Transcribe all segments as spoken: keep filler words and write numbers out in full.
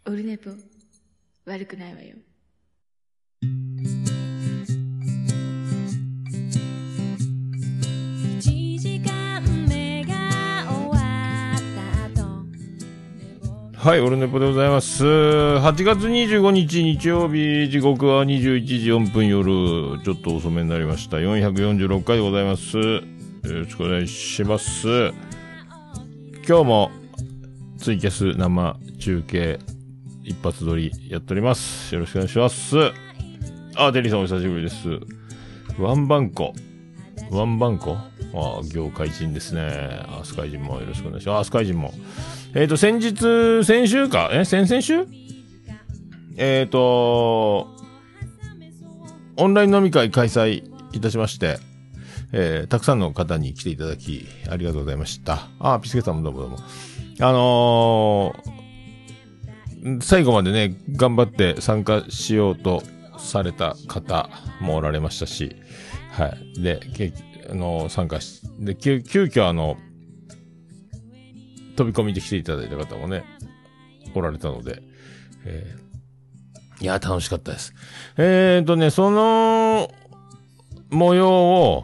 オルネポ悪くないわよ。いちじかんめが終わった後。 はい、オルネポでございます。はちがつにじゅうごにち日曜日、時刻はにじゅういちじよんぷん夜、ちょっと遅めになりました。よんひゃくよんじゅうろっかいでございます。よろしくお願いします。今日もツイキャス生中継一発撮りやっております。よろしくお願いします。あ、テリーさんお久しぶりです。ワンバンコ。ワンバンコあ、業界人ですね。あ、スカイ人もよろしくお願いします。あ、スカイ人も。えっと、先日、先週かえ先々週えっと、オンライン飲み会開催いたしまして、えー、たくさんの方に来ていただき、ありがとうございました。あ、ピスケさんもどうもどうも。あのー、最後までね、頑張って参加しようとされた方もおられましたし、はい。で、けあのー、参加し、で、急、急遽あの、飛び込みで来ていただいた方もね、おられたので、えー、いや、楽しかったです。えーとね、その、模様を、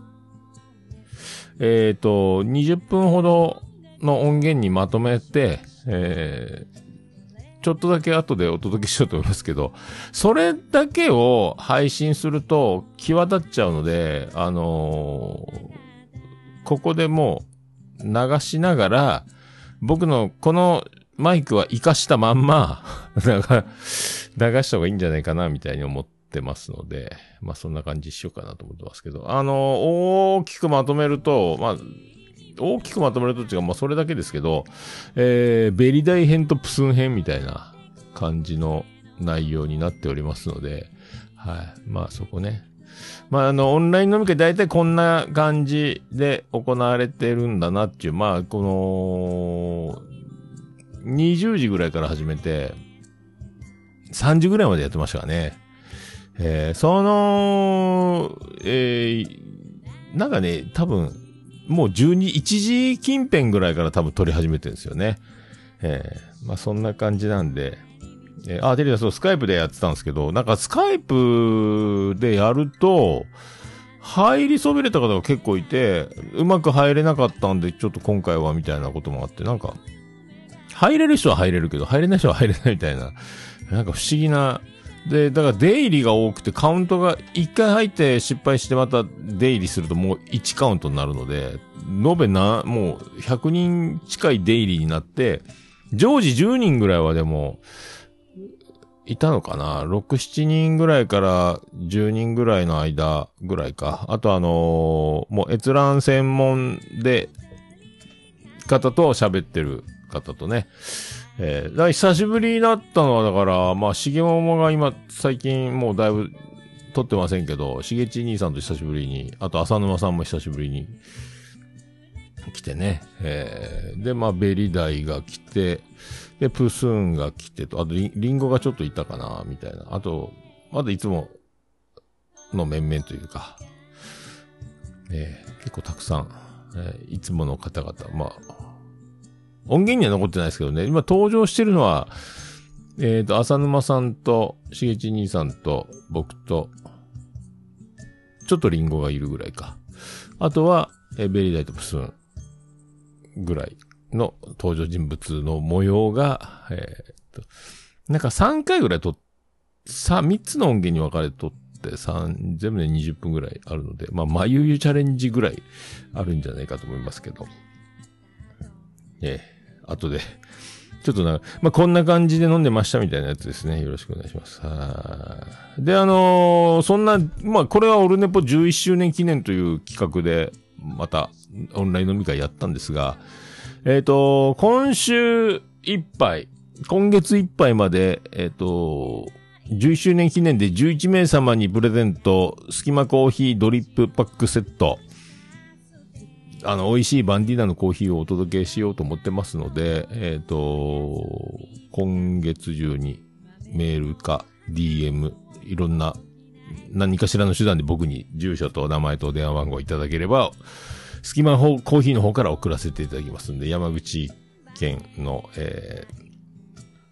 えーと、にじゅっぷんほどの音源にまとめて、えー、ちょっとだけ後でお届けしようと思いますけど、それだけを配信すると際立っちゃうので、あのー、ここでもう流しながら、僕のこのマイクは活かしたまんま、流した方がいいんじゃないかな、みたいに思ってますので、まあそんな感じしようかなと思ってますけど、あのー、大きくまとめると、まあ、大きくまとめるとっていうか、まあそれだけですけど、えー、ベリダイ編とプスン編みたいな感じの内容になっておりますので、はい。まあそこね。まああの、オンライン飲み会大体こんな感じで行われてるんだなっていう、まあこの、にじゅうじぐらいから始めて、さんじぐらいまでやってましたかね。えー、その、えー、なんかね、多分、もうじゅうに、いちじ近辺ぐらいから多分撮り始めてるんですよね。えー、まあそんな感じなんで、えー、あ、テリーさんそう、スカイプでやってたんですけど、なんかスカイプでやると、入りそびれた方が結構いて、うまく入れなかったんで、ちょっと今回はみたいなこともあって、なんか、入れる人は入れるけど、入れない人は入れないみたいな、なんか不思議な、で、だから出入りが多くてカウントがいっかい入って失敗してまた出入りするともういちカウントになるので、延べな、もうひゃくにん近い出入りになって、常時じゅうにんぐらいはでも、いたのかな ?ろく、ななにんぐらいからじゅうにんぐらいの間ぐらいか。あとあのー、もう閲覧専門で、方と喋ってる方とね。えー、だから久しぶりだったのはだから、まあ、しげももが今、最近もうだいぶ撮ってませんけど、しげち兄さんと久しぶりに、あと浅沼さんも久しぶりに来てね。えー、で、まあ、ベリダイが来て、で、プスーンが来てと、あとリ、リンゴがちょっといたかな、みたいな。あと、まだいつもの面々というか、えー、結構たくさん、えー、いつもの方々、まあ、音源には残ってないですけどね、今登場してるのは、えっと、浅沼さんと、しげち兄さんと、僕と、ちょっとリンゴがいるぐらいか。あとは、えー、ベリーダイとプスーンぐらいの登場人物の模様が、えー、っと、なんかさんかいぐらい撮っ、さ、みっつの音源に分かれて撮って、三、全部でにじゅっぷんぐらいあるので、まあ、まゆゆチャレンジぐらいあるんじゃないかと思いますけど。ええ、後で、ちょっとな、まあ、こんな感じで飲んでましたみたいなやつですね。よろしくお願いします。はで、あのー、そんな、まあ、これはオルネポじゅういっしゅうねん記念という企画で、また、オンライン飲み会やったんですが、えっと、今週いっぱい、今月いっぱいまで、えっと、じゅういっしゅうねん記念でじゅういちめい様にプレゼント、スキマコーヒードリップパックセット、あの、美味しいバンディーナのコーヒーをお届けしようと思ってますので、えっと、今月中にメールか ディーエム、いろんな、何かしらの手段で僕に住所と名前と電話番号をいただければ、スキマコーヒーの方から送らせていただきますんで、山口県の、え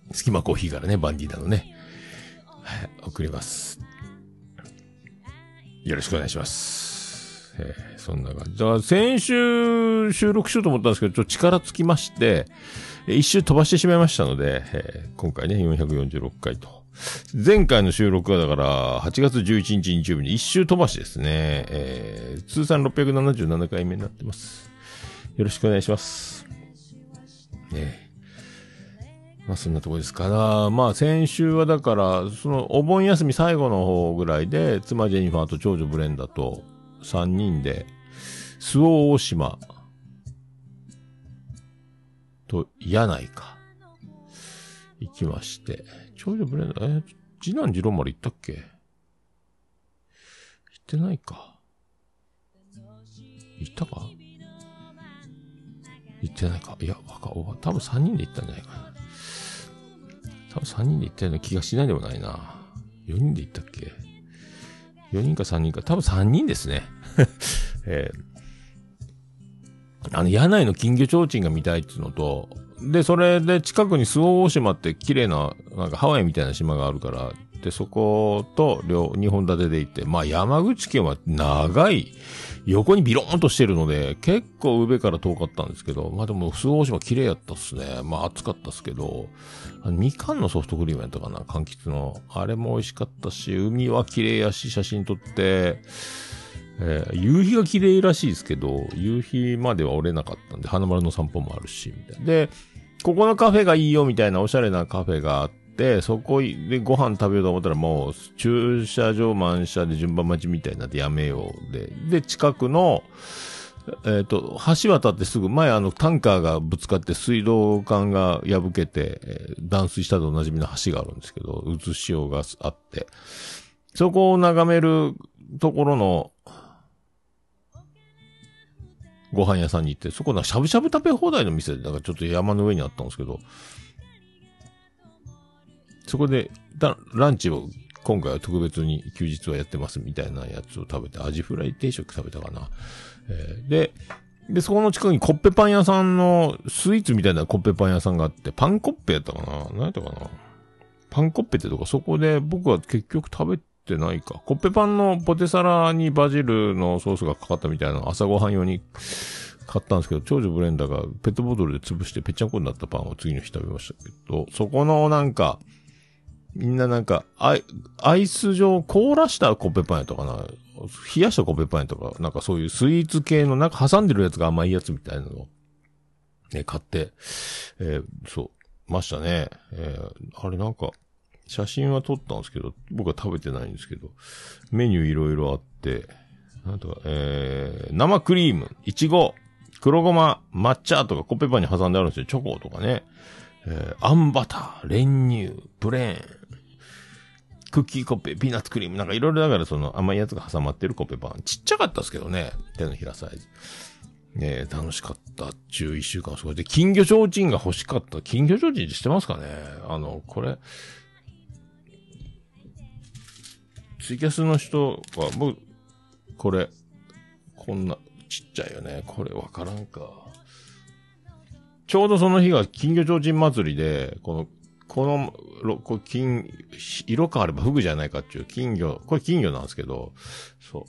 隙間コーヒーからね、バンディーナのね、はい、送ります。よろしくお願いします。えー、そんな感じ。だから先週収録しようと思ったんですけど、ちょっと力尽きまして、一周飛ばしてしまいましたので、えー、今回ね、よんひゃくよんじゅうろっかいと。前回の収録はだから、はちがつじゅういちにち日曜日に一周飛ばしですね。えー、通算ろっぴゃくななじゅうななかいめになってます。よろしくお願いします。ね、まあそんなとこですから、まあ先週はだから、そのお盆休み最後の方ぐらいで、妻ジェニファーと長女ブレンダとさんにんで、周防大島と柳井か。行きまして。長女ブレンダ、え、次男次郎丸行ったっけ？行ってないか。行ったか？行ってないか。いや、わか、多分さんにんで行ったんじゃないかな。多分さんにんで行ったような気がしないでもないな。よにんで行ったっけ？ よ 人かさんにんか。多分さんにんですね。えー、あの、柳井の金魚提灯が見たいっていうのと、で、それで近くに周防大島って綺麗な、なんかハワイみたいな島があるから、で、そこと両、二本立てで行って、まあ山口県は長い、横にビローンとしてるので、結構上から遠かったんですけど、まあでも周防大島綺麗やったっすね。まあ暑かったっすけど、あのみかんのソフトクリームやったかな、柑橘の。あれも美味しかったし、海は綺麗やし、写真撮って、えー、夕日が綺麗らしいですけど、夕日までは折れなかったんで、花丸の散歩もあるし、みたいな。で、ここのカフェがいいよみたいなおしゃれなカフェがあって、そこでご飯食べようと思ったらもう駐車場満車で順番待ちみたいになってやめようで。で、近くの、えっと、橋渡ってすぐ前あのタンカーがぶつかって水道管が破けて、えー、断水したとおなじみの橋があるんですけど、渦潮があって、そこを眺めるところの、ご飯屋さんに行って、そこなんかしゃぶしゃぶ食べ放題の店で、なんかちょっと山の上にあったんですけど、そこで、だランチを今回は特別に休日はやってますみたいなやつを食べて、アジフライ定食食べたかな。えー、で、で、そこの近くにコッペパン屋さんのスイーツみたいなコッペパン屋さんがあって、パンコッペやったかな？何やったかな？パンコッペってとこ、そこで僕は結局食べてないか。コッペパンのポテサラにバジルのソースがかかったみたいな朝ごはん用に買ったんですけど、長女ブレンダーがペットボトルで潰してぺっちゃんこになったパンを次の日食べましたけど、そこのなんか、みんななんか、アイ、アイス状、凍らしたコッペパンやとかな、冷やしたコッペパンやとか、なんかそういうスイーツ系のなんか挟んでるやつが甘いやつみたいなのを、ね、買って、えー、そう、ましたね。えー、あれなんか、写真は撮ったんですけど、僕は食べてないんですけど、メニューいろいろあって、なんとか、えー、生クリーム、いちご、黒ごま、抹茶とかコッペパンに挟んであるんですよ。チョコとかね。えー、あんバター、練乳、プレーン、クッキーコッペ、ピーナッツクリーム、なんかいろいろだからその甘いやつが挟まってるコッペパン。ちっちゃかったですけどね。手のひらサイズ。ねえ、楽しかった。じゅういっしゅうかん過ごして。金魚提灯が欲しかった。金魚提灯って知ってますかね？あの、これ、ツイキャスの人は、僕、これ、こんな、ちっちゃいよね。これわからんか。ちょうどその日が金魚提灯祭りで、この、この、これ金、色変わればフグじゃないかっていう金魚、これ金魚なんですけど、そう。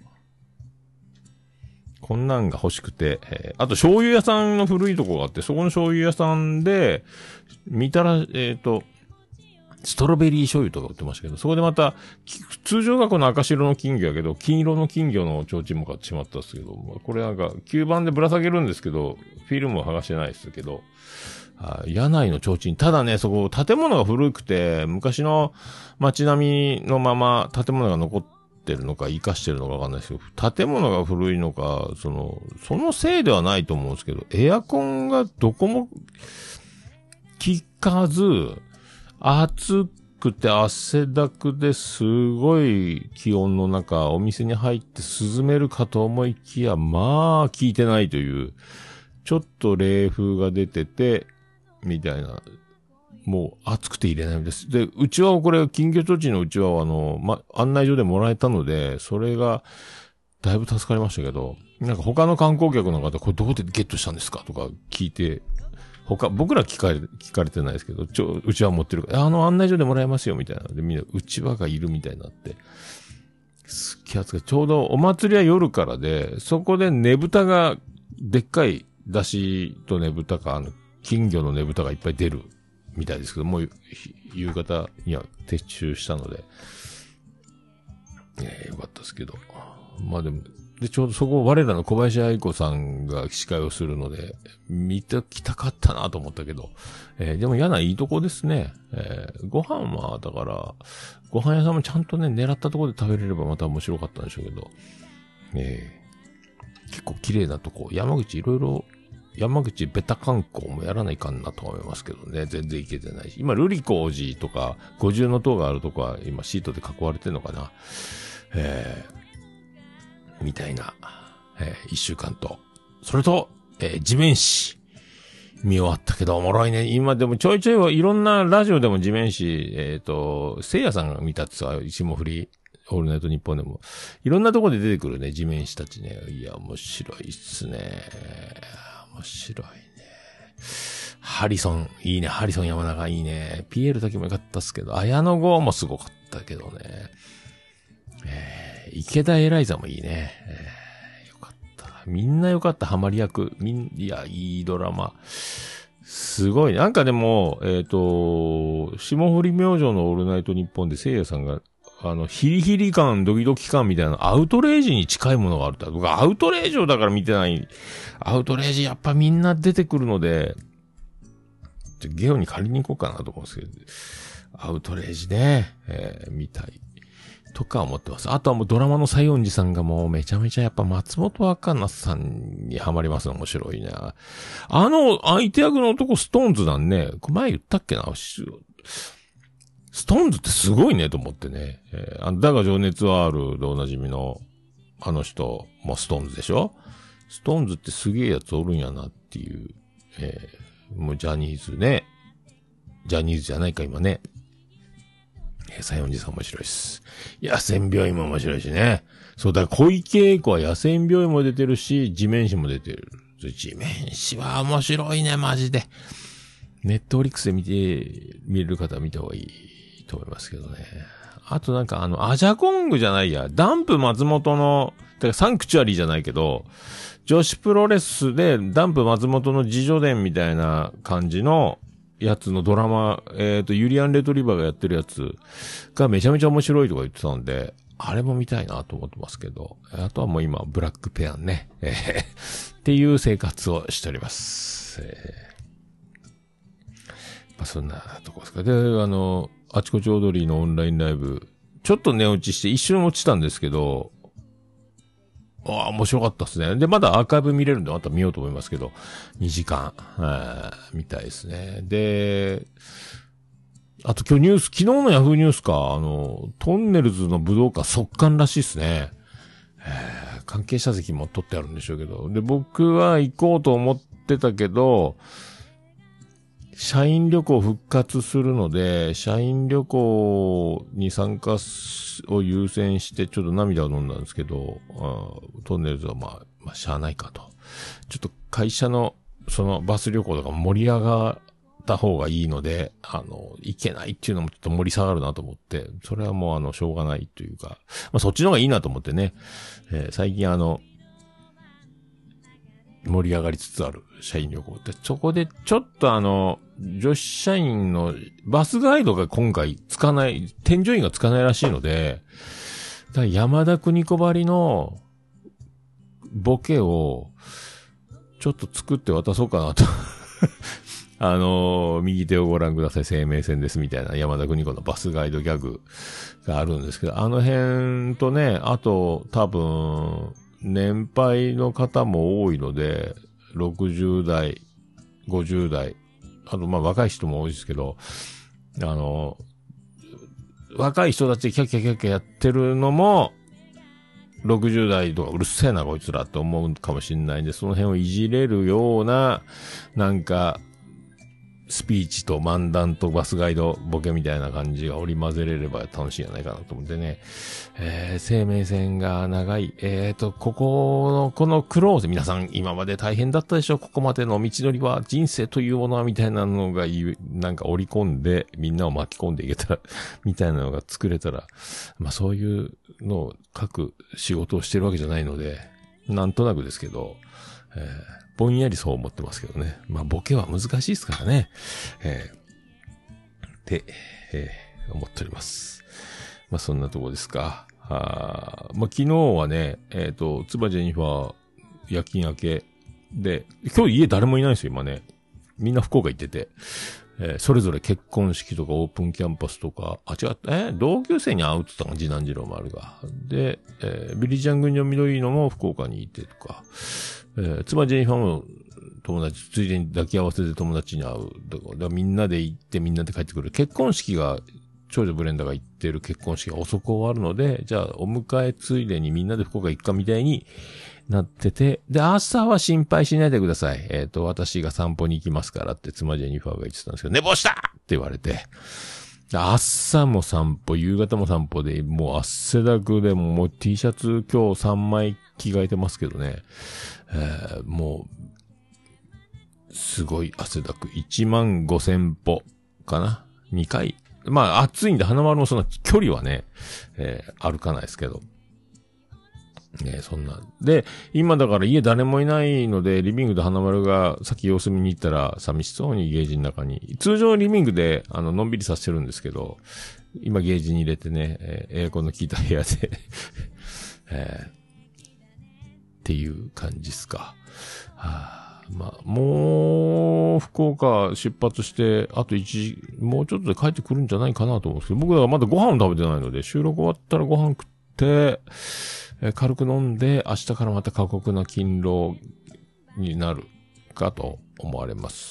こんなんが欲しくて、えー、あと醤油屋さんの古いとこがあって、そこの醤油屋さんで、見たら、えっ、ー、と、ストロベリー醤油とか売ってましたけど、そこでまた、通常がこの赤白の金魚やけど、金色の金魚の提灯も買ってしまったんですけど、これなんか、吸盤でぶら下げるんですけど、フィルムは剥がしてないですけど、あ、柳井の提灯。ただね、そこ、建物が古くて、昔の街並みのまま建物が残ってるのか、活かしてるのかわかんないですけど、建物が古いのか、その、そのせいではないと思うんですけど、エアコンがどこも、効かず、暑くて汗だくですごい気温の中、お店に入って涼めるかと思いきや、まあ、効いてないという、ちょっと冷風が出てて、みたいな、もう暑くて入れないんです。で、うちはこれ、金魚提灯のうちはあの、ま、案内所でもらえたので、それが、だいぶ助かりましたけど、なんか他の観光客の方、これどこでゲットしたんですかとか聞いて他、僕ら聞かれ、聞かれてないですけど、ちょ、うちわ持ってるから、あの案内所でもらえますよ、みたいな。で、みんな、うちわがいるみたいになって、すっげえ暑い。ちょうどお祭りは夜からで、そこでねぶたが、でっかい出汁とねぶたか、あの、金魚のねぶたがいっぱい出るみたいですけど、もう、夕方には撤収したので、えー、よかったですけど。まあでも、で、ちょうどそこ、我らの小林愛子さんが司会をするので、見てきたかったなと思ったけど、えー、でも嫌ないいとこですね。えー、ご飯は、だから、ご飯屋さんもちゃんとね、狙ったところで食べれればまた面白かったんでしょうけど、えー、結構綺麗なとこ、山口いろいろ、山口ベタ観光もやらないかんなと思いますけどね、全然行けてないし、今、瑠璃光寺とか、五重塔があるとこは今シートで囲われてるのかな。えーみたいな、えー、一週間と、それと、えー、地面師、見終わったけどおもろいね。今でもちょいちょいいろんなラジオでも地面師、えっと、聖夜さんが見たってさ、霜降り、オールナイトニッポンでも、いろんなところで出てくるね、地面師たちね。いや、面白いっすね。面白いね。ハリソン、いいね。ハリソン山中いいね。ピエールだけもよかったっすけど、綾野剛もすごかったけどね。えー池田エライザもいいね。えー、よかった。みんなよかった。ハマり役。みん、いや、いいドラマ。すごい。なんかでも、えっと、霜降り明星のオールナイトニッポンで聖夜さんが、あの、ヒリヒリ感、ドキドキ感みたいな、アウトレイジに近いものがあるって。僕、アウトレイジをだから見てない。アウトレイジやっぱみんな出てくるので、ゲオに借りに行こうかなと思うんですけど、アウトレイジね、えー、見たい。とか思ってます。あとはもうドラマの西園寺さんがもうめちゃめちゃやっぱ松本若菜さんにハマりますの面白いね。あの相手役の男ストーンズなんね。前言ったっけな。ストーンズってすごいねと思ってね。えー、あのだが情熱はあるでおなじみのあの人もストーンズでしょ。ストーンズってすげえやつおるんやなっていう。えー、もうジャニーズね。ジャニーズじゃないか今ね。西園寺さん面白いです。野戦病院も面白いしね。そうだ、小池栄子は野戦病院も出てるし、地面師も出てる。地面師は面白いね、マジで。ネットフリックスで見て、見れる方は見た方がいいと思いますけどね。あとなんかあの、アジャコングじゃないや、ダンプ松本の、だからサンクチュアリーじゃないけど、女子プロレスでダンプ松本の自叙伝みたいな感じの、やつのドラマ、えっと、ユリアン・レトリバーがやってるやつがめちゃめちゃ面白いとか言ってたんで、あれも見たいなと思ってますけど、あとはもう今、ブラックペアンね、えー、っていう生活をしております。えー、まあそんなとこですか。で、あの、あちこちオードリーのオンラインライブ、ちょっと寝落ちして一瞬落ちたんですけど、ああ、面白かったですね。で、まだアーカイブ見れるんで、また見ようと思いますけど、にじかん、みたいですね。で、あと今日ニュース、昨日のヤフーニュースか、あの、トンネルズの武道館速乾らしいですね。えー、関係者席も取ってあるんでしょうけど。で、僕は行こうと思ってたけど、社員旅行復活するので、社員旅行に参加を優先してちょっと涙を飲んだんですけど、あトンネルズはまあ、まあ、しゃあないかと。ちょっと会社のそのバス旅行とか盛り上がった方がいいので、あの、行けないっていうのもちょっと盛り下がるなと思って、それはもうあの、しょうがないというか、まあそっちの方がいいなと思ってね、えー、最近あの、盛り上がりつつある社員旅行って、そこでちょっとあの、女子社員のバスガイドが今回つかない、添乗員がつかないらしいので、だから山田邦子ばりのボケをちょっと作って渡そうかなと。あのー、右手をご覧ください、生命線ですみたいな山田邦子のバスガイドギャグがあるんですけど、あの辺とね、あと多分、年配の方も多いので、ろくじゅう代、ごじゅう代、あとまあ若い人も多いですけど、あの、若い人たちでキャッキャキャッキャやってるのも、ろくじゅう代とかうるせえなこいつらって思うかもしれないんで、その辺をいじれるような、なんか、 スピーチと漫談とバスガイドボケみたいな感じが織り交ぜれれば楽しいんじゃないかなと思ってね。えー、生命線が長い。えーと、ここの、このクローズ、皆さん今まで大変だったでしょ。ここまでの道のりは人生というものはみたいなのが言う、なんか織り込んで、みんなを巻き込んでいけたら、みたいなのが作れたら、まあそういうのを書く仕事をしてるわけじゃないので、なんとなくですけど、えーぼんやりそう思ってますけどね。まあ、ボケは難しいですからね。えー、って、えー、思っております。まあ、そんなとこですか。あまあ、昨日はね、えっと、つばジェニファー夜勤明けで、今日家誰もいないんですよ、今ね。みんな福岡行ってて。えー、それぞれ結婚式とかオープンキャンパスとか、あ、違った、えー、同級生に会うって言ったのが次男次郎もあるが。で、えー、ビリジャン軍の緑のも福岡にいてとか、えー、妻ジェニファーも友達、ついでに抱き合わせで友達に会う。だからみんなで行ってみんなで帰ってくる。結婚式が、長女ブレンダーが行ってる結婚式が遅く終わるので、じゃあお迎えついでにみんなで福岡行くかみたいになってて、で、朝は心配しないでください。えっと、私が散歩に行きますからって妻ジェニファーが言ってたんですけど、寝坊したって言われて、朝も散歩、夕方も散歩で、もう汗だくでもう T シャツ今日さんまい着替えてますけどね、えー、もう、すごい汗だく。いちまんごせんぽかな ?に 回。まあ暑いんで花丸もそんな距離はね、えー、歩かないですけど。ねそんな。で、今だから家誰もいないので、リビングで花丸がさっき様子見に行ったら寂しそうにゲージの中に、通常リビングであの、のんびりさせてるんですけど、今ゲージに入れてね、えー、エアコンの効いた部屋で、えー、っていう感じっすか。はあ、まあ、もう、福岡出発して、あといちじ、もうちょっとで帰ってくるんじゃないかなと思うんですけど、僕はまだご飯を食べてないので、収録終わったらご飯食って、えー、軽く飲んで、明日からまた過酷な勤労になるかと思われます。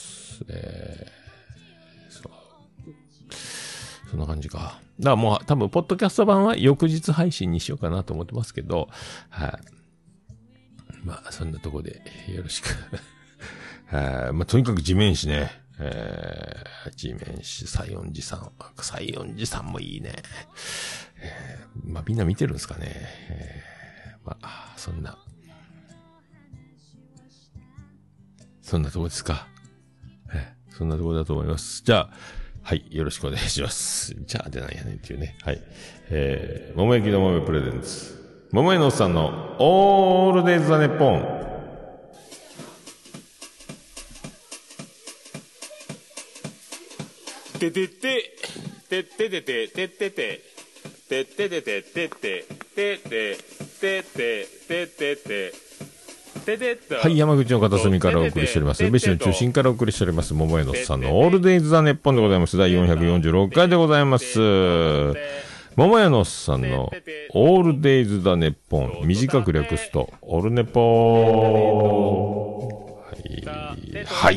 えー、そう。そんな感じか。だからもう多分、ポッドキャスト版は翌日配信にしようかなと思ってますけど、はい。まあ、そんなとこでよろしく。はい。まあ、とにかく地面師ね。えー、地面師、西園寺さん。西園寺さんもいいね。えー、まあ、みんな見てるんですかね。えー、まあ、そんな。そんなとこですか。えー、そんなとこだと思います。じゃあ、はい、よろしくお願いします。じゃあ、じゃないやねんっていうね。はい。えー、桃焼きの桃プレゼンツ。桃江のおっさんのオールデイズ・ザ・ネッポン。 ててて、てててて、ててて、てててて、ててて、ててて、ててて、 はい、山口の片隅からお送りしております。宇部市の中心からお送りしております。桃江のおっさんのオールデイズ・ザ・ネッポンでございます。だいよんひゃくよんじゅうろっかいでございます。桃屋のおっさんのオールデイズ・ザ・ネッポン、短く略すとオルネポー。はい、はい、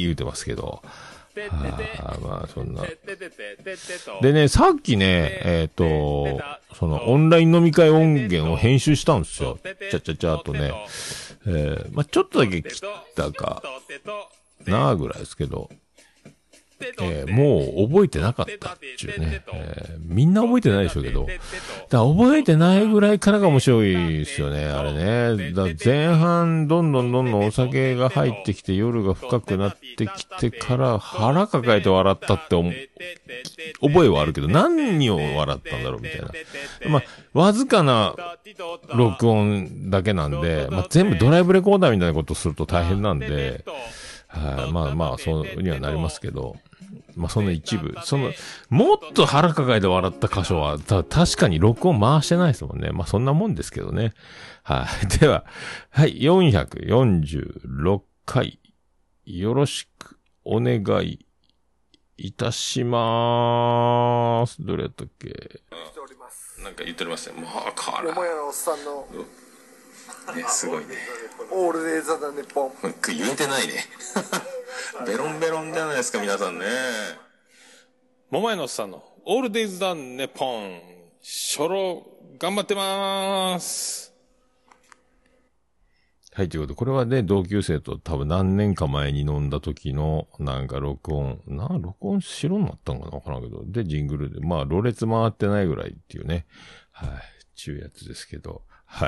言うてますけど。はあ、まあそんな。でね、さっきね、えっと、そのオンライン飲み会音源を編集したんですよ。ちゃちゃちゃっとね。えー、まあちょっとだけ切ったかなぐらいですけど。えー、もう覚えてなかったっていうね、えー。みんな覚えてないでしょうけど。だから覚えてないぐらいからが面白いですよね、あれね。だ前半、どんどんどんどんお酒が入ってきて夜が深くなってきてから腹抱えて笑ったって思、覚えはあるけど、何を笑ったんだろうみたいな。まあ、わずかな録音だけなんで、まあ、全部ドライブレコーダーみたいなことをすると大変なんで、はい、まあまあ、そうにはなりますけど。まあ、その一部。その、もっと腹抱えて笑った箇所は、た、確かに録音回してないですもんね。まあ、そんなもんですけどね。はい。では、はい、よんひゃくよんじゅうろっかい、よろしくお願いいたしまーす。どれやったっけ？言っております。なんか言っておりますね。もう、から。 桃屋のおっさんの、 ね、すごいね。 オールデイズ・ザ・ネッポン。 言えてないね。ベロンベロンじゃないですか、皆さんね。 桃屋のおっさんのオールデイズ・ザ・ネッポン。初老、頑張ってまーす。 はい、ということで、これはね、同級生と多分何年か前に飲んだ時の、なんか録音、な、録音白になったんかなわからんけど、で、ジングルで、まあ、ろれつ回ってないぐらいっていうね、はい、ちゅうやつですけど、はい。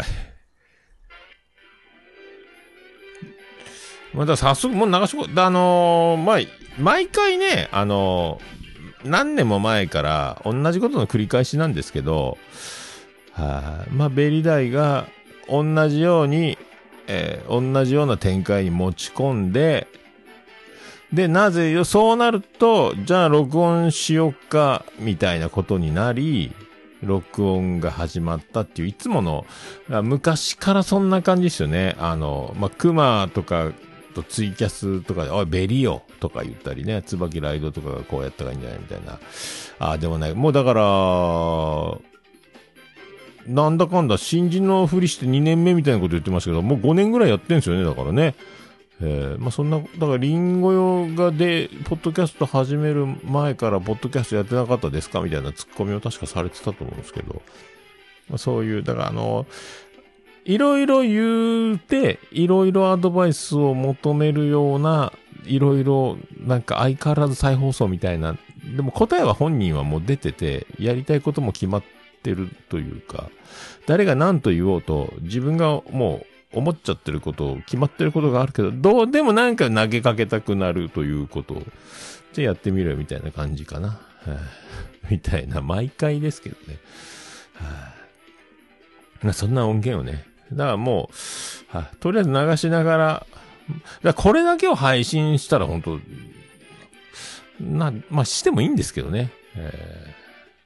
また早速、もう流しこ、あのー、まあ、毎回ね、あのー、何年も前から同じことの繰り返しなんですけど、はい、まあ、ベリダイが同じように、えー、同じような展開に持ち込んで、で、なぜよ、そうなると、じゃあ録音しよっか、みたいなことになり、録音が始まったっていう、いつもの、昔からそんな感じですよね。あの、まあ、クマとかとツイキャスとかで、おい、ベリオとか言ったりね、椿ライドとかがこうやったらいいんじゃないみたいな。ああ、でもない。もうだから、なんだかんだ新人のふりしてにねんめみたいなこと言ってましたけど、もうごねんぐらいやってんですよね、だからね。えー、まあそんな、だからリンゴ用がで、ポッドキャスト始める前からポッドキャストやってなかったですかみたいなツッコミを確かされてたと思うんですけど、まあそういう、だからあの、いろいろ言うて、いろいろアドバイスを求めるような、いろいろ、なんか相変わらず再放送みたいな、でも答えは本人はもう出てて、やりたいことも決まって、てるというか、誰が何と言おうと自分がもう思っちゃってること決まってることがあるけど、どうでもなんか投げかけたくなるということをじゃあやってみるみたいな感じかな、はあ、みたいな毎回ですけどね、はあ、まあ、そんな音源をね、だからもう、はあ、とりあえず流しながら、だこれだけを配信したら本当な、まあしてもいいんですけどね、えー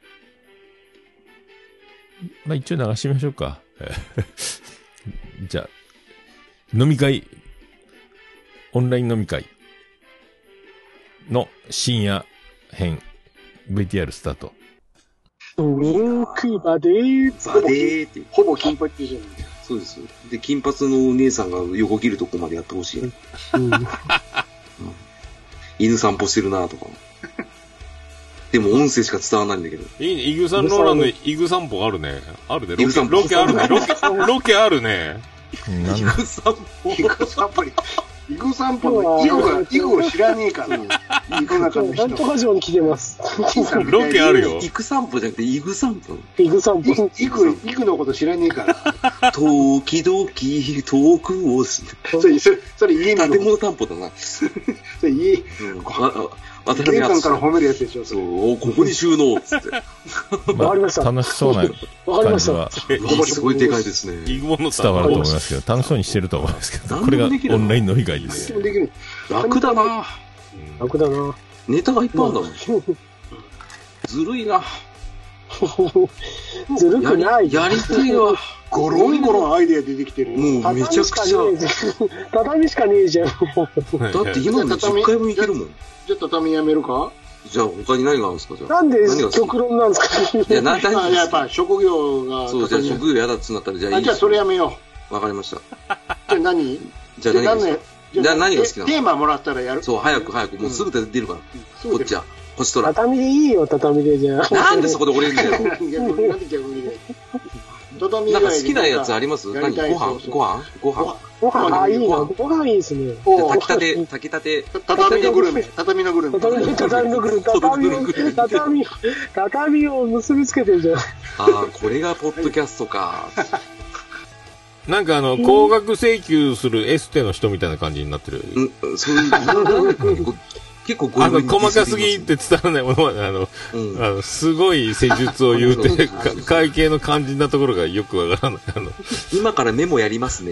まあ一応流してみましょうか。じゃあ、飲み会、オンライン飲み会の深夜編、ブイティーアール スタート。 うんくバデーバデーって。 ほぼ金髪じゃん。 そうです。で、金髪のお姉さんが横切るとこまでやってほしい、うんうん。犬散歩してるなとか。でも音声しか伝わらないんだけど。 いいね。イグサンローランのイグ散歩あるね。あるね。ロケ、ロケあるね。ロケ、ロケあるね。 イグ散歩。 イグ散歩。イグ散歩のイグが、イグを知らねえから。イグ中の人。なんとか城に来てます。 ロケあるよ。 イグ散歩じゃなくてイグ散歩。 イグ散歩。イグ、イグのこと知らねえから。 時々遠くを。それ、それ、それ家に。建物担保だな。 それ家。玄関から褒めるやつでしょ。 そう、ここに収納っつって。 わかりました。 楽しそうな感じは。 すごいでかいですね。 伝わると思いますけど、楽しそうにしてると思いますけど、これがオンライン飲み会です。 楽だな。 楽だな。 ネタがいっぱいあるんだもん。ずるいな。 ずるくない。 やりたいわ。 ゴロンゴロンアイデア出てきてる。 もうめちゃくちゃ。 畳しかねえじゃん。だって今のじゅっかいもいけるもん。 じゃあ畳やめるか？ じゃあ他に何があるんですか？じゃあなんで極論なんですか？ いや、なんだやっぱ職業が。 そう、じゃあ職業嫌だっつうんだったらじゃあいい。 じゃあそれやめよう。わかりました。 じゃあ何？ じゃあ何が好き？じゃあ何が好きなの？ テーマもらったらやる。 そう、早く早く。もうすぐ出るから。こっちは。星空。 畳でいいよ、畳でじゃあ。 なんでそこで俺んだよ。 なんで逆にね。畳なんか好きなやつあります？何？ご飯？ご飯？ご飯？ ご飯、あ、いいな。ご飯いいですね。 炊きたて、炊きたて。 畳のグルメ。畳のグルメ。畳のグルメ。畳を、畳、畳を結びつけてるじゃん。ああ、これがポッドキャストか。 なんかあの、高額請求するエステの人みたいな感じになってる。 うん、そういう、結構あの、細かすぎって伝わらないものは、あの、うん、あの、すごい施術を言うて、会計の肝心なところがよくわからない。あの、 今からメモやりますね。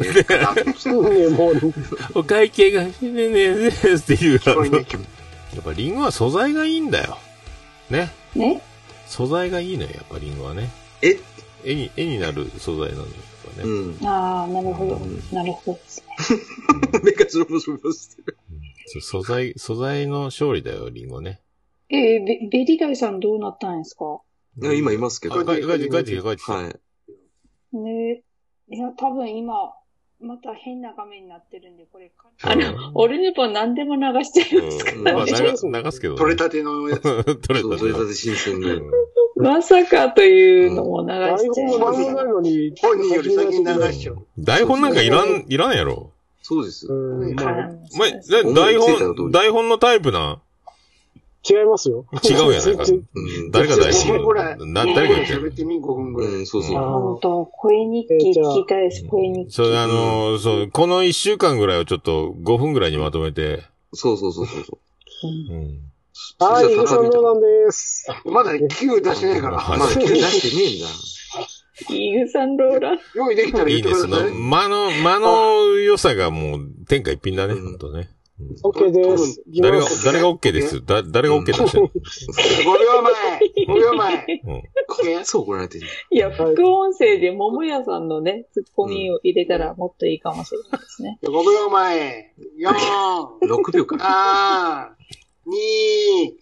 お会計が、ねねねですっていう、あの、やっぱリンゴは素材がいいんだよ。ね。 ね素材がいいのよ、やっぱリンゴはね。 え絵に、絵になる素材なのよ。ね、 うん、ああ、なるほど、うん。なるほどですね。 目がスロボスロボしてる。 素材、素材の勝利だよ、リンゴね。 えー、ベ、ベリダイさんどうなったんですか？ いや、今いますけど。 帰ってきて、帰ってきて、帰ってきて。 はい。 ねいや、多分今、また変な画面になってるんで、これ、あの、オルネポ何でも流してるんですから、 ね。まあ、流すけど、ね。 取れたてのやつ。 取れたて。 取れたて新鮮に。 まさかというのも流台しちゃい本ます。 もないのに、 本人より先に流しちゃう。 台本なんかいらん、いらんやろ。 そうです。 うん、まあ、 ま、台本、台本のタイプな違いますよ。 違うやないか。誰が台本な、誰が言ってる喋ってみ、ごふんぐらい。 うん、そうそう。 本当、声日記聞きたいです、声日記。 そう、あの、そう、この一週間ぐらいをちょっとごふんぐらいにまとめて。 そうそうそうそう。 うん。 はい、イグさんローランです。 まだきゅう出してないから。 まだきゅう出してねえんだ。 イグさんローラン。 用意できたら言ってください。いいです。 間の、間の良さがもう天下一品だね、ほんとね。 オッケーです。 誰が、誰がオッケーです。だ、誰がオッケー出してるごびょうまえ !ごびょうまえうん。そう怒られてる。 いや、副音声で桃屋さんのね、ツッコミを入れたらもっといいかもしれないですね。 ごびょうまえよん、 ろくびょうか。 さん、に、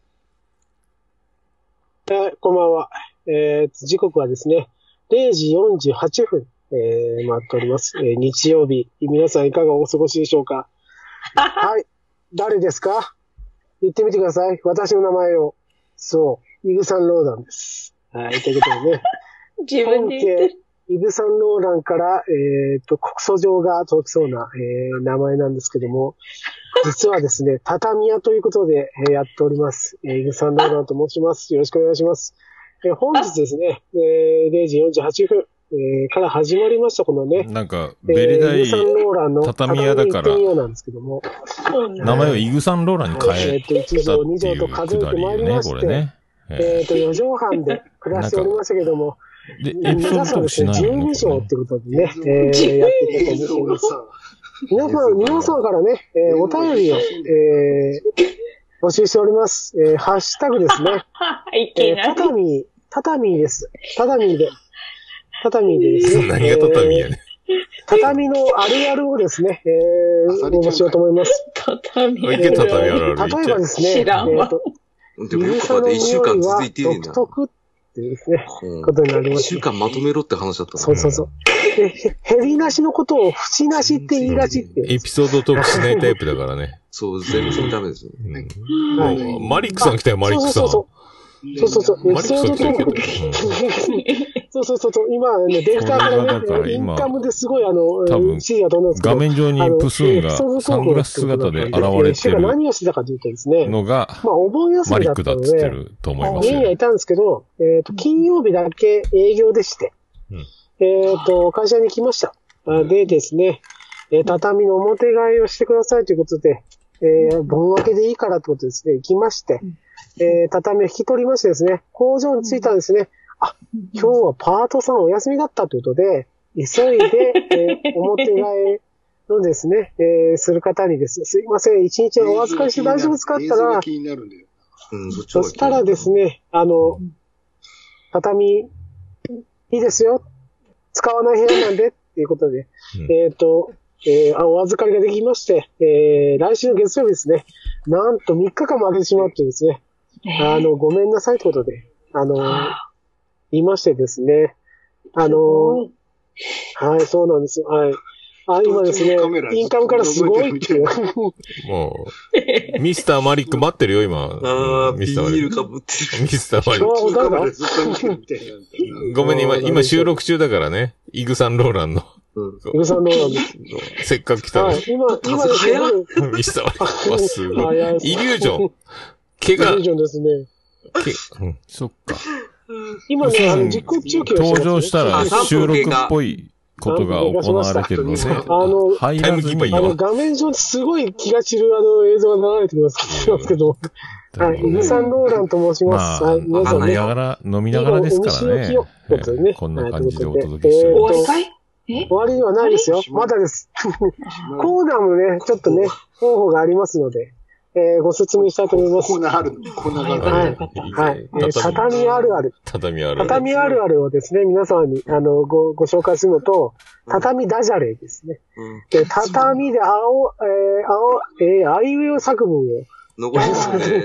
えー、こんばんは。えー、時刻はですね、れいじよんじゅうはっぷん、えー、回っております。えー、日曜日。皆さんいかがお過ごしでしょうか？はい。誰ですか？言ってみてください。私の名前を。そう。イグサンローランです。はい。ということでね。 自分で言ってる。 イグサンローランから、えっと、告訴状が届きそうな、えー、名前なんですけども、実はですね、畳屋ということで、えー、やっております。えー、イグサンローランと申します。よろしくお願いします。えー、本日ですね、えー、れいじよんじゅうはっぷん、えー、から始まりました、このね。 なんか、ベリダイ、畳屋だから、 なんですけども名前をイグサンローランに変えたっていうくだりよね、これね。 えっと、よじょうはんで暮らしておりましたけども、 で、エピソードトークしないよね。じゅうにじょうってことでね、えー、やっていこうと思います。皆さん、皆さんからね、えー、お便りを、えー、募集しております。えー、ハッシュタグですね。 いきなり。 畳、畳です。畳で。畳でですね。 何が畳やね。 畳のあるあるをですね、えー、応募しようと思います。 畳ある。例えばですね、 知らんわ。 でもよく考えて一週間続いてるんだ。 独特っていうですね、ことになります。 一週間まとめろって話だったの。 そうそうそう。で、ヘビなしのことを節なしって言いがちって。 エピソードトークしないタイプだからね。 そう、全然ダメですよね。 マリックさん来たよ、マリックさん。 そうそうそう。そうそうそう。エピソードトーク。そうそうそう。今、ね、データからね、インカムですごい、あの、 多分、画面上にプスーンがサングラス姿で現れてる何をしてたかというとですね、 のが、 まあ、お盆休みだったので、家にはいたんですけど、えっと、金曜日だけ営業でして、えっと、会社に来ました。でですね、畳の表替えをしてくださいということで、えー、盆分けでいいからってことですね、行きまして、えー、畳を引き取りましてですね、工場に着いたんですね。あ、今日はパートさんお休みだったということで、急いで、えー、表替えのですね、えー、する方にですね、すいません、一日お預かりして大丈夫ですかって言ったら、そしたらですね、あの、畳、いいですよ。使わない部屋なんで、っていうことで、うん、えっと、えー、お預かりができまして、えー、来週の月曜日ですね、なんとみっかかんも空けてしまってですね、あの、ごめんなさいってことで、あの、言いましてですね、あの、はい、そうなんですよ。はい。あ、今ですね、インカムからすごいっていう。 もう、ミスターマリック待ってるよ、今。 ああ、ミスターマリック。ビールかぶってる。 ミスターマリック。ごめんね、今、今収録中だからね。イグサンローランの。 イグサンローランです。 せっかく来たの。 はい、今、今ですね。 ミスターマリック。わ、すごい。イリュージョン。毛が。 イリュージョンですね。 毛、うん、そっか。 今ね、あの、実行中継を登場したら収録っぽいことが行われてるので、 あの、 タイムキーパーあの、画面上ですごい気が散るあの映像が流れてきますけど、はい、イグサンローランと申します。 はい、皆さんね。飲みながら、飲みながらですからね。こんな感じでお届けしてる。 終わり終わりではないですよ。まだです。コーナーもね、ちょっとね、方法がありますので、えー、ご説明したいと思います。 コーナーあるコーナーがある。 はい。はい。えー、畳あるある。 畳あるある。 畳あるあるをですね、皆さんに、あの、ご、ご紹介するのと、畳ダジャレですね。で、畳で青、えー、青、えー、あいうえお作文を。 残りです。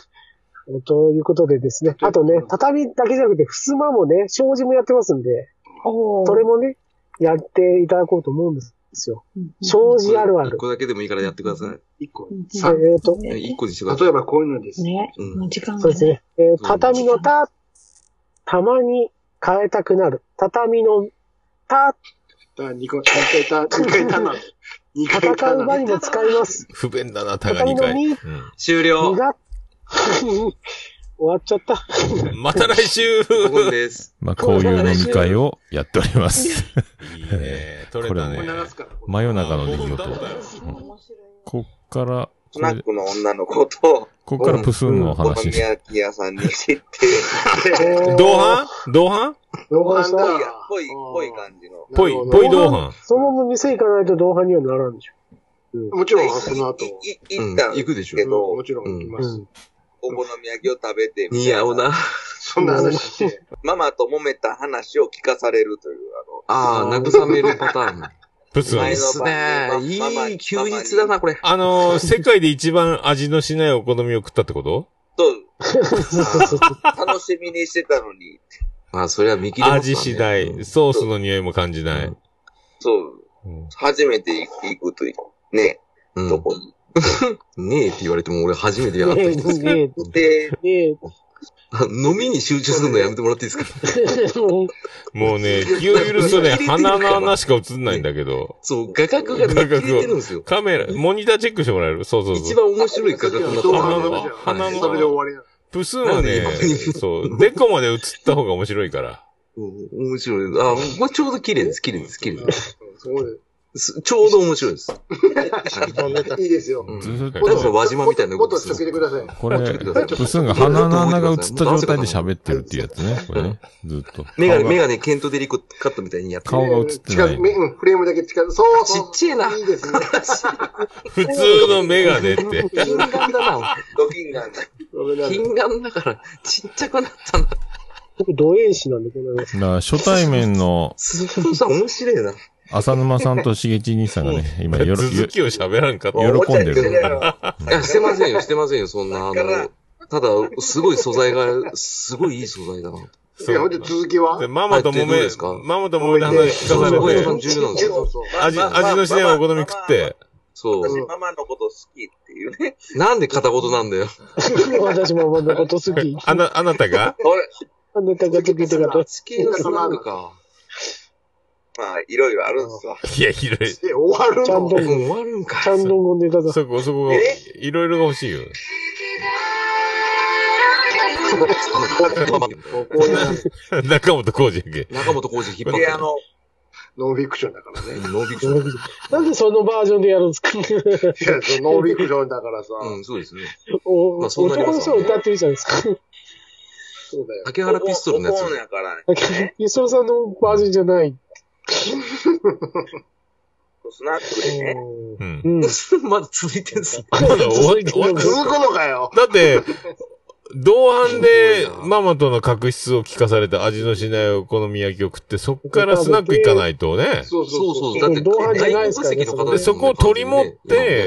ということでですね。あとね、畳だけじゃなくて、襖もね、障子もやってますんで、それもね、やっていただこうと思うんです。ですよ。障子あるある。 一個だけでもいいからやってください。 一個。 えっと、 一個にしてください。 例えばこういうのです。 ね。もう時間が。 そうですね。えー、畳のた、 たまに変えたくなる。畳の、た、 二回、二回た、二回たな。二回た戦う場にも使います。 不便だな、たがにかい。うん、 終了。 終わっちゃった。 また来週です。 まあ、こういう飲み会をやっております。いいね。 これね、真夜中の出来事。こっから、 スナックの女の子と、 こっからプスンの話。 お好み焼き屋さんに行って、 同伴同伴同伴したら、 ぽい、ぽい感じの。 ぽい、ぽい同伴。 そのまま店行かないと同伴にはならんでしょ。 うん、もちろん、その後。 い、行ったんですけど、 もちろん行きます。 お好み焼きを食べて、 似合うな。 そんな話して。 ママと揉めた話を聞かされるという、 あの。ああ、慰めるパターン。 プスン。 いいっすね。いい休日だな、これ。 あのー、世界で一番味のしないお好みを食ったってこと？ そう。楽しみにしてたのに。 あ、それは見切れますね。 味次第、ソースの匂いも感じない。 そう。うん、初めて行くと、ね、 うん、 どこに。 ねえって言われても俺初めてやった人です。 ねえ。ねえ。 飲みに集中するのやめてもらっていいですか？ もうね、気を許すとね、鼻の穴しか映んないんだけど。 そう、画角が見切れてるんですよ。 カメラ、モニターチェックしてもらえる？そうそうそう。 一番面白い画角になってる。 鼻の、鼻の、 それで終わりな。 プスンはね、そう、デコまで映った方が面白いから。 うん、面白い。あ、まあ、ちょうど綺麗です、綺麗です、綺麗です。 そうです。 ちょうど面白いです。 いいですよ。 ずっと輪島みたいなもっと続けてください。 これ、プスンが鼻の穴が映った状態で喋ってるっていうやつね。これね。ずっと。 メガネ、メガネ、ケントデリコカットみたいにやってる。 顔が映ってない。 フレームだけ近づく。そうそう。ちっちゃいな。 いいですね。 普通のメガネって。 金眼だな。 ド金眼だ。 金眼だから、ちっちゃくなったな。 僕、同縁師なんで、このだから初対面の。 すごさ面白いな。 浅沼さんとしげち兄さんがね、今よろ、 続きを喋らんかって。 喜んでる。 いや、してませんよ、してませんよ、そんな、あの、ただ、すごい素材が、すごいいい素材だな。 いや、ほんで続きはママと揉め、ママと揉めの話聞かされて、味、味のしないお好み食って、 そう。 私ママのこと好きっていうね。 なんで片言なんだよ。 私ママのこと好き。 あな、あなたがあなたが好きって方。 好きのスナックか。 まあ、いろいろあるんすわ。 いや、いろいろ。 終わるのちゃんと、 終わるんか。 ちゃんとごネタだ。 そこ、そこが、いろいろが欲しいよ。中本浩二やけ。 中本浩二引っ張って。 あの、 ノンフィクションだからね。 ノンフィクション。 なんでそのバージョンでやるんですか？いや、 ノンフィクションだからさ。 うん、そうですね。 お、まあ、そんなに男の人歌ってるじゃないですか。そうだよ。 竹原ピストルのやつ。 そうやからね。 ピストルさんのバージョンじゃない。 スナックでね。 うん。 うん。 まだ続いてるんですね。 まだ終わって、終わって。 続くのかよ。 だって、同伴でママとの確執を聞かされた味のしないお好み焼きを食って、そっからスナック行かないとね。 そうそうそう。だって、 同伴じゃないですかね。 で、そこを取り持って、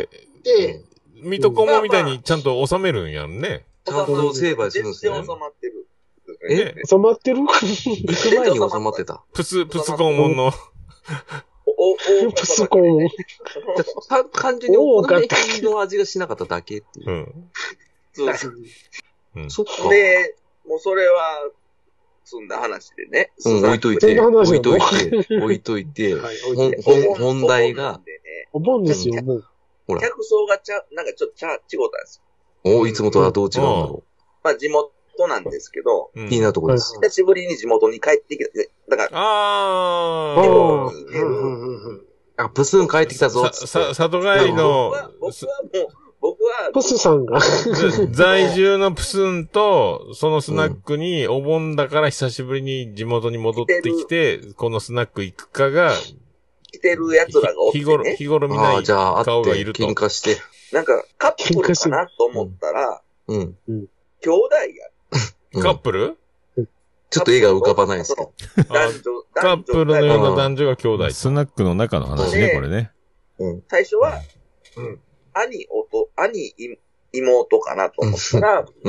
で、水戸黄門みたいにちゃんと収めるんやんね。 ちゃんと成敗するんですね。 全然収まってる。 え収まってる？ 行く前に収まってた。 プス、プス黄門の。 お、お、 プス黄門。 単純にお好み焼きの味がしなかっただけっていう。 うん。 そうそう。 うん、 そっか。 で、もうそれは、済んだ話でね。 うん、置いといて、置いといて、置いといて、本題が、 お盆ですよ、もう。 ほら。 客層がちゃ、なんかちょっとちゃ、違ったんですよ。お、いつもとはどう違うんだろう。 まあ地元なんですけど、 気になるところです。 久しぶりに地元に帰ってきて、だから、 あー。 あ、プスン帰ってきたぞ。 さ、里帰りの、 僕はもう、僕は、 プスさんが。 在住のプスンと、そのスナックにお盆だから久しぶりに地元に戻ってきて、このスナック行くかが、 来てる奴らがおって、ね、 日頃、日頃見ない顔がいると。 喧嘩して。 なんか、カップルかなと思ったら、 うん。 兄弟や。 カップルちょっと絵が浮かばないですけど。 男女、 カップルのような男女が兄弟。スナックの中の話ね、これね。 うん。 最初は、うん。兄、弟、兄、妹かなと思ったら、 うん。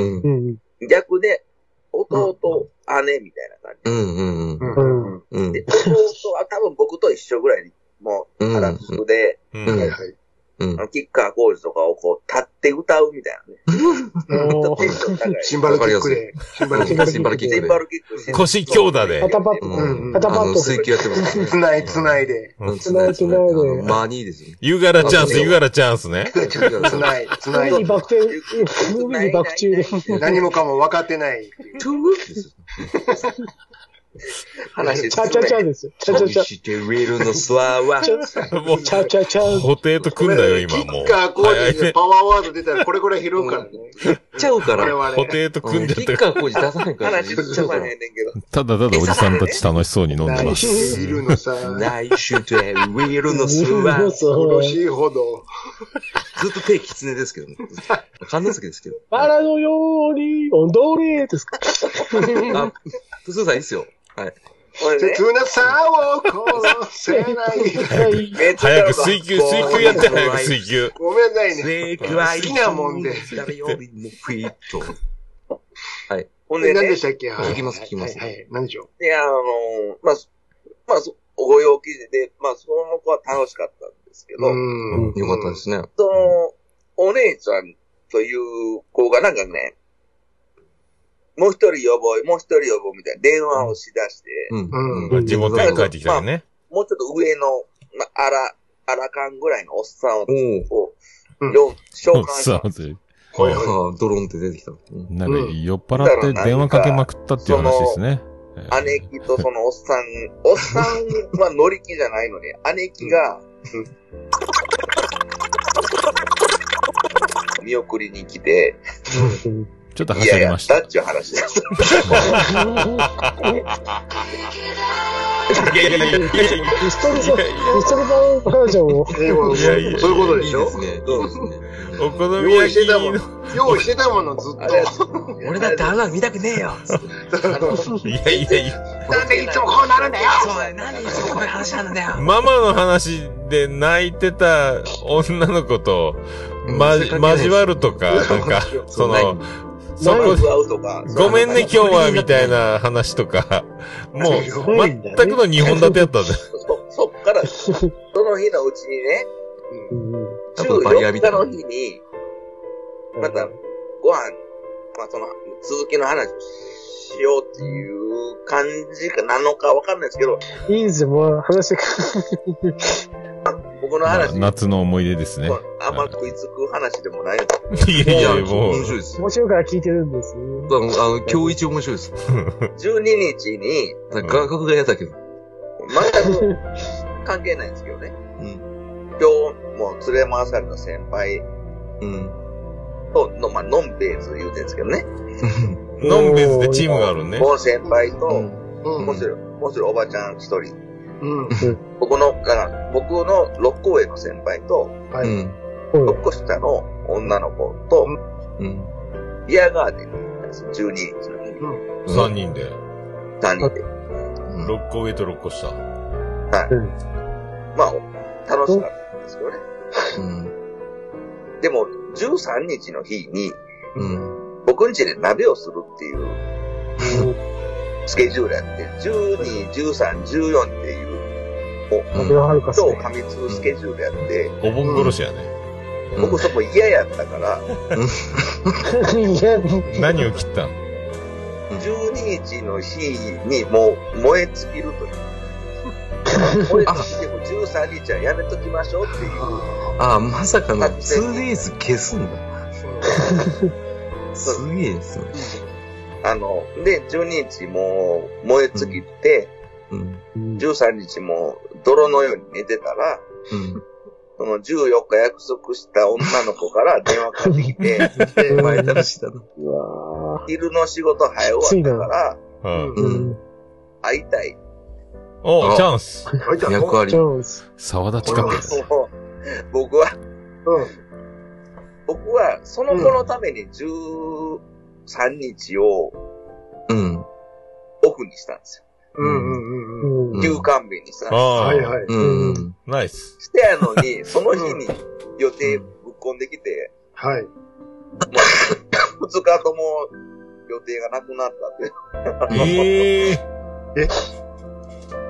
逆で、弟、姉みたいな感じ。 うんうんうん。うん。 で、弟は多分僕と一緒ぐらいに、もう、腹くくで、 はいはい。 うん。 キッカー工事とかをこう、立って歌うみたいなね。テンション高い。 シンバルキックで。 シンバルキック。シンバルキック。 シンバルキック。 腰強打で。 パタパッと。パタパッと。 水球やってます。 つないつないで。 つないつないで。 まあにですよ。 ゆがらチャンス、ゆがらチャンスね。 つない、つない。 海に爆転、海に爆中で。 何もかも分かってない。 トゥーです。 話チャチャチャですよ。チャチャチャ。 してウィルのスワーは。 もう、 チャチャチャ。 補填と組んだよ、今もう。 キッカー工事でパワーワード出たらこれこれ拾うからね。 言っちゃうから。 補填と組んじゃってる。 キッカー工事出さないから。 話しちゃうから。 ただただおじさんたち楽しそうに飲んでます。 ウィルのさ。 内緒でウィルのスワー。 恐ろしいほど。 ずっと手キツネですけどね。神奈月ですけど。 バラのように踊れですか。 あ、プスーさんいいっすよ。はい。 切なさを殺せない。 早く水球、水球やって早く水球。 ごめんなさいね。好きなもんで。 はい。 ほんで、 何でしたっけ？ 聞きます、聞きます。 はい。何でしょう。いや、あの、まあ、まあ、ご用記事で、まあ、その子は楽しかったんですけど。 うん。よかったですね。 その、お姉ちゃんという子がなんかね、もう一人呼ぼう、もう一人呼ぼうみたいな電話をしだして、 うんうん、地元に帰ってきたよね、 まあ。もうちょっと上の、まあ、あら、あらかんぐらいのおっさんを、を、 うん、 召喚した。 はいはい。ドローンって出てきた。 なんか酔っ払って電話かけまくったっていう話ですね。 姉貴とそのおっさん、おっさんは乗り気じゃないのに、姉貴が、見送りに来て、 ちょっとはしゃぎました。 いやいや、だっちゅう話です。 いやいやいや、ピストル、ピストルバージョンを。 いやいや、そういうことでしょ？ いいですね。そうですね。 お好み焼きの。 用意してたもの、ずっと。 俺だってあんなの見たくねえよ。 いやいやいや。 なんでいつもこうなるんだよ。 そう、なんでいつもこういう話なんだよ。 ママの話で泣いてた女の子と、ま、交わるとか、なんか、その、そこ、ごめんね今日はみたいな話とか、もう全くの日本立てやったんだよ。 そ、そっから、その日のうちにね、じゅうよっかの日に、またご飯、まあその続きの話をしようっていう感じかなのかわかんないですけど。 いいですよ、もう話が。 僕の話、 まあ。夏の思い出ですね。 あんま食いつく話でもない。 いやいや、もう。 面白いです。 面白いから聞いてるんです。 あの、あの今日一面白いです。 じゅうににちに、 画角が嫌だけど。 全く関係ないんですけどね。うん、今日も連れ回された先輩と、のまあ、ノンベーズ言うてるんですけどね。 ノンベーズでチームがあるね。 もう先輩と、うん、もう一人、もう一人おばちゃん一人。うん、僕の、僕のろっこ上の先輩と、はい、ろっこ下の女の子と、うん、ビアガーデンに行ったんですよ、じゅうににちの日に。 うん、さんにんで。 さんにんで。 ろっこ上とろっこ下。 はい。うん、まあ、楽しかったんですよね。うん、でも、じゅうさんにちの日に、うん、僕ん家で鍋をするっていう、スケジュールやって、じゅうに、じゅうさん、じゅうよんっていう、お、超過密スケジュールやって、 お盆殺しやね。 僕そこ嫌やったから、 何を切ったん？ じゅうににちの日にもう燃え尽きるという。燃え尽きてもじゅうさんにちはやめときましょうっていう。 ああ、まさかの ツーデイズ 消すんだ。すげえですね。 あの、で、じゅうににちもう燃え尽きて、うん、じゅうさんにちも泥のように寝てたら、うん、そのじゅうよっか約束した女の子から電話かかってきて、 前倒したの。 うわ昼の仕事早終わったから、うんうん、会いたい。 お、チャンス。 役割。 沢田近くです。 僕は、うん、僕はその子のためにじゅうさんにちを、うん、オフにしたんですよ。うんうんうん。休館日にさ。 はいはい。うん。ナイス。 してやのに、その日に予定ぶっ込んできて、はい。まあ、ふつかとも予定がなくなったって。 ええー。え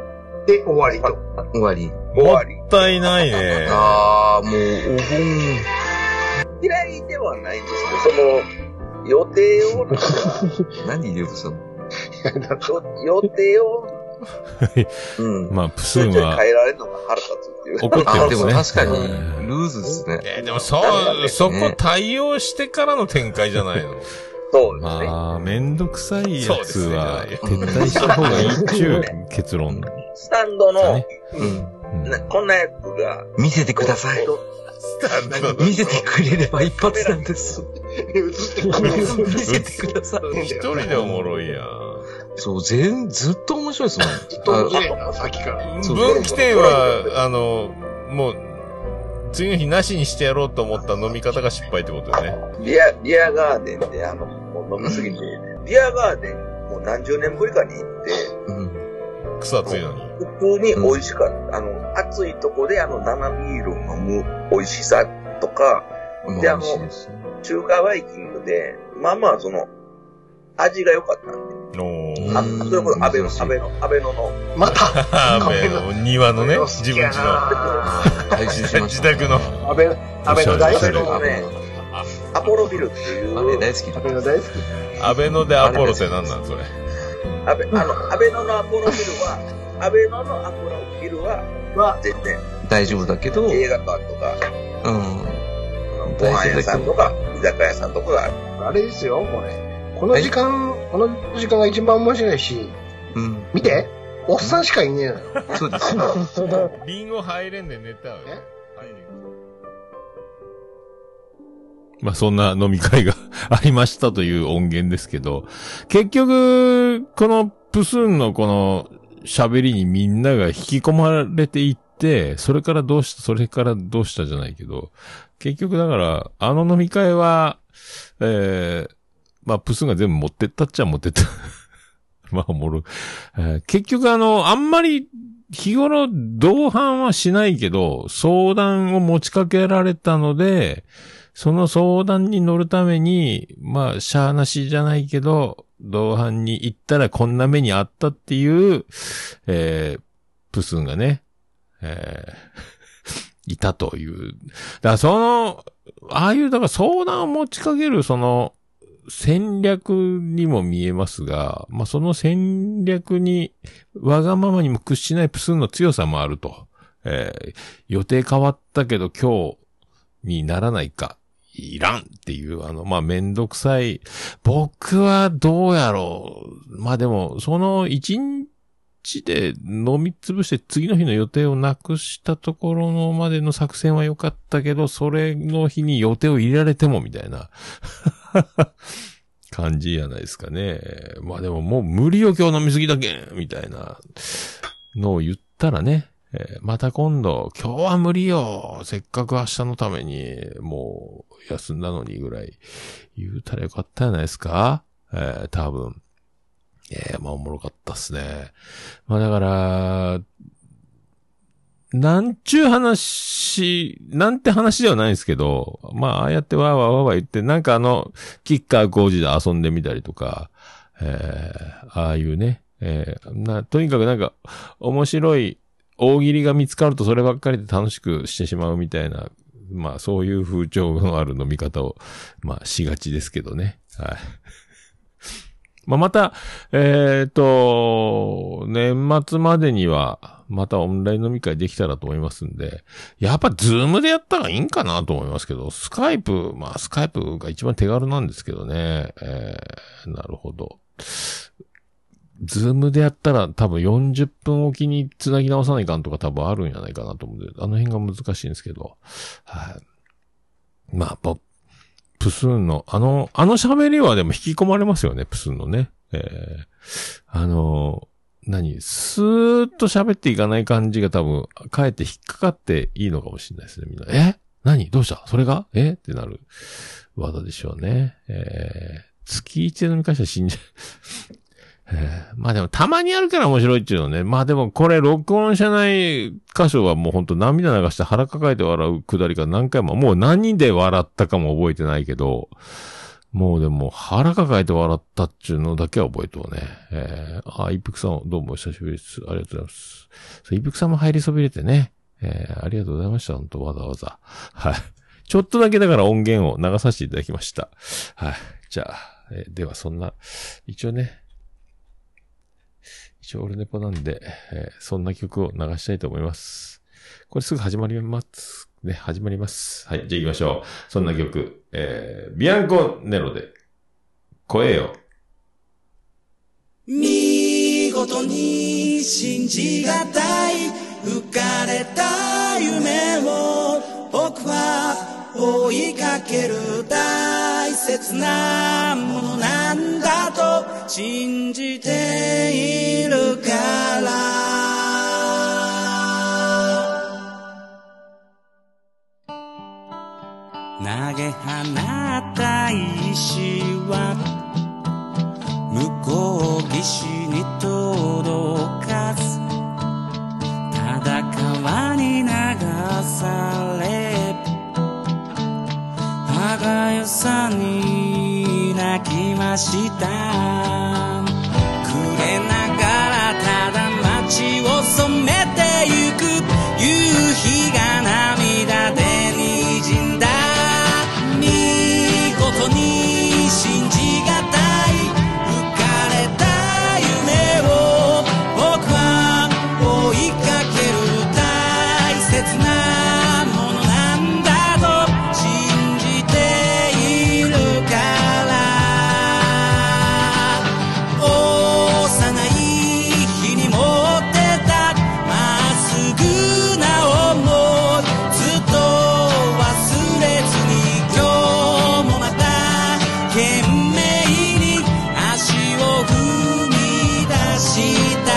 で、終わりと。 終わり。 終わり。もったいないね。 ああ、もう、お盆。 嫌いではないんですけど、その、予定をなんか、 何言うとしたの予定を、 うん。まあ、プスンは。 変えられるのが腹立つっていう。 怒ってるんですね。 でも確かに、ルーズですね。 えー、でもそう、そこ対応してからの展開じゃないの。 そうですね。 まあ、めんどくさいやつは、撤退した方がいいっちゅう結論。 スタンドの、 うんなこんなやつが。 見せてください。見せてくれれば一発なんです。見せてください。 一人でおもろいやん。 そう、全、ずっと面白いですもん。 ずっと面白いな、さっきから。 分岐点は、あの、もう、次の日なしにしてやろうと思った飲み方が失敗ってことよね。 ビア、ビアガーデンで、あの、もう飲みすぎて、ビアガーデン、もう何十年ぶりかに行って、うん、 草暑いのに。 普通に美味しかった。うん、あの、暑いとこであの、生ビールを飲む美味しさとか、で、あの、中華バイキングで、まあまあその、味が良かったんで。 おー。 あ、それこそ安倍の、安倍の、安倍のの。 また安倍の庭のね、自分家の。自宅の。 安倍、安倍の大好きのね、アポロビルっていう。 安倍大好き。 安倍の大好き。 安倍のでアポロって何なんそれ。 安倍、あの、安倍ののアポロビルは、安倍ののアポロビルは、は、全然。 大丈夫だけど。 映画館とか、 うん。 ご飯屋さんとか、居酒屋さんとかがある。 あれですよ、これ。この時間、この時間が一番面白いし、うん。見て、おっさんしかいねえのよ。 そうですよ。 リンゴ入れんで寝たわよ。入れん。 まあそんな飲み会がありましたという音源ですけど、結局、このプスンのこの喋りにみんなが引き込まれていって、それからどうした、それからどうしたじゃないけど、結局だから、あの飲み会は、えー、まあ、プスンが全部持ってったっちゃ持ってった。まあ、おもろい、えー。結局あの、あんまり、日頃同伴はしないけど、相談を持ちかけられたので、その相談に乗るために、まあ、しゃーなしじゃないけど、同伴に行ったらこんな目にあったっていう、えー、プスンがね、えー、いたという。だからその、ああいう、だから相談を持ちかける、その、戦略にも見えますが、まあ、その戦略に、わがままにも屈しないプスンの強さもあると。えー、予定変わったけど今日にならないか、いらんっていう、あの、まあ、めんどくさい。僕はどうやろう。まあ、でも、その一日で飲み潰して次の日の予定をなくしたところのまでの作戦は良かったけど、それの日に予定を入れられてもみたいな。感じじゃないですかね。まあでももう無理よ今日飲みすぎだけんみたいなのを言ったらね、えー、また今度今日は無理よせっかく明日のためにもう休んだのにぐらい言うたらよかったじゃないですか。えー、多分。えー、まあおもろかったっすね。まあだから、なんちゅう話、なんて話ではないんですけど、まあ、ああやってわーわーわーわー言って、なんかあの、キッカー工事で遊んでみたりとか、えー、ああいうね、えー、な、とにかくなんか、面白い大喜利が見つかるとそればっかりで楽しくしてしまうみたいな、まあ、そういう風潮のある飲み方を、まあ、しがちですけどね。はい。まあ、また、えっと、年末までには、またオンライン飲み会できたらと思いますんで、やっぱズームでやったらいいんかなと思いますけど、スカイプ、まあスカイプが一番手軽なんですけどね、えー、なるほど。ズームでやったら多分よんじゅっぷんおきに繋ぎ直さないかんとか多分あるんじゃないかなと思うんで、あの辺が難しいんですけど、はい。まあ、プスーンの、あの、あの喋りはでも引き込まれますよね、プスーンのね。えー、あの、何スーッと喋っていかない感じが多分、かえって引っかかっていいのかもしれないですね、みんな。え何どうしたそれがえってなる技でしょうね。えー、月一で飲み会したら死んじゃう。えー、まあでもたまにあるから面白いっていうのね。まあでもこれ録音してない箇所はもうほんと涙流して腹抱えて笑うくだりが何回も、もう何で笑ったかも覚えてないけど、 もうでも腹抱えて笑ったっちゅうのだけは覚えとうね。えー、あ、一服さんどうもお久しぶりです。ありがとうございます。そう、一服さんも入りそびれてね。えー、ありがとうございました。本当わざわざ。はい。ちょっとだけだから音源を流させていただきました。はい。じゃあ、えー、ではそんな、一応ね、一応オルネポなんで、えー、そんな曲を流したいと思います。これすぐ始まります。ね、始まります。はい、じゃあ行きましょう。そんな曲、えー、ビアンコネロで、声よ。 見事に信じがたい浮かれた夢を僕は追いかける大切なものなんだと信じているから投げ放った石は向こう岸に届かずただ川に流され歯がゆさに泣きました暮れながらただ街を染めてゆく夕日が涙で滲んだ見事に信じがたい浮かれた夢を僕は追いかける大切なものなんだと信じているから幼い日に持ってたまっすぐな想いずっと忘れずに今日もまた懸命に足を踏み出した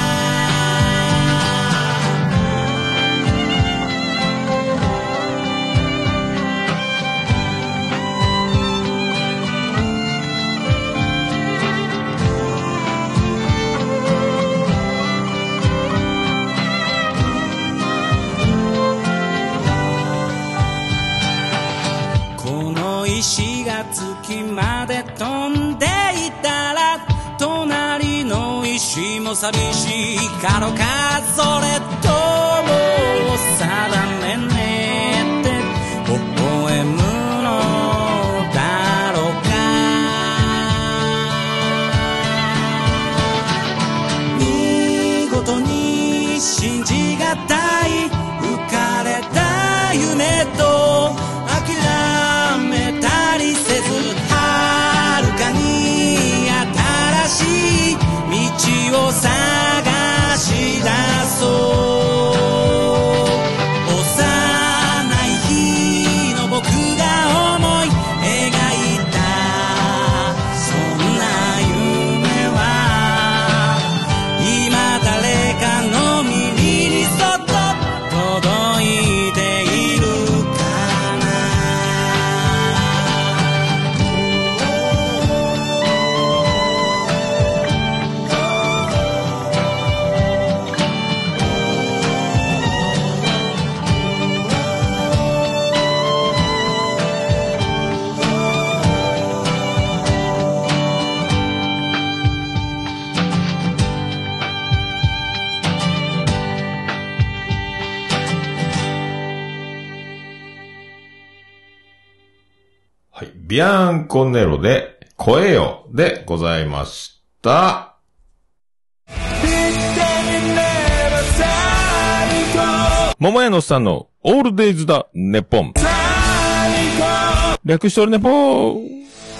この石が月まで飛んでいたら隣の石も寂しいかろかそれとも定めねって微笑むのだろうか見事に信じがたい浮かれた夢と諦めたりせず遥かに新しい道を探し出そう幼い日の僕が思い描いたそんな夢は今誰かの耳にそっと届いているかなはい。ビアンコネロで、声よでございました。桃屋のおっさんのオールデイズだ、ネポン。略しておるネポン。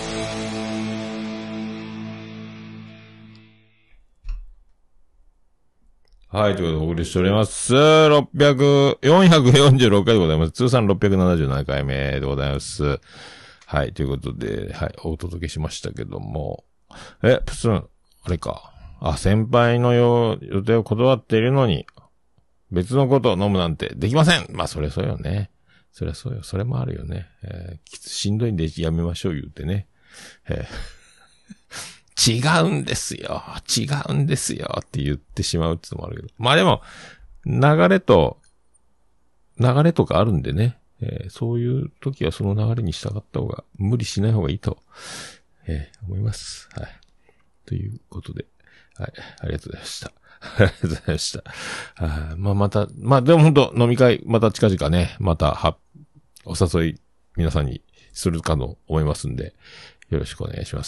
はい、ということでお送りしております。ろっぴゃく、よんひゃくよんじゅうろっかいでございます。通算ろっぴゃくななじゅうななかいめでございます。はい、ということで、はい、お届けしましたけども。え、プスン、あれか。あ、先輩の予定を断っているのに、別のことを飲むなんてできません。まあ、それそうよね。それそうよ。それもあるよね。えー、きつしんどいんでやめましょう言うてね。えー、違うんですよ。違うんですよ。って言ってしまうってのもあるけど。まあでも、流れと、流れとかあるんでね。 えー、そういう時はその流れに従った方が、無理しない方がいいと、えー、思います。はい。ということで、はい、ありがとうございました。ありがとうございました。あまあ、また、まあ、でも本当飲み会、また近々ね、また、は、お誘い、皆さんにするかと思いますんで、よろしくお願いします。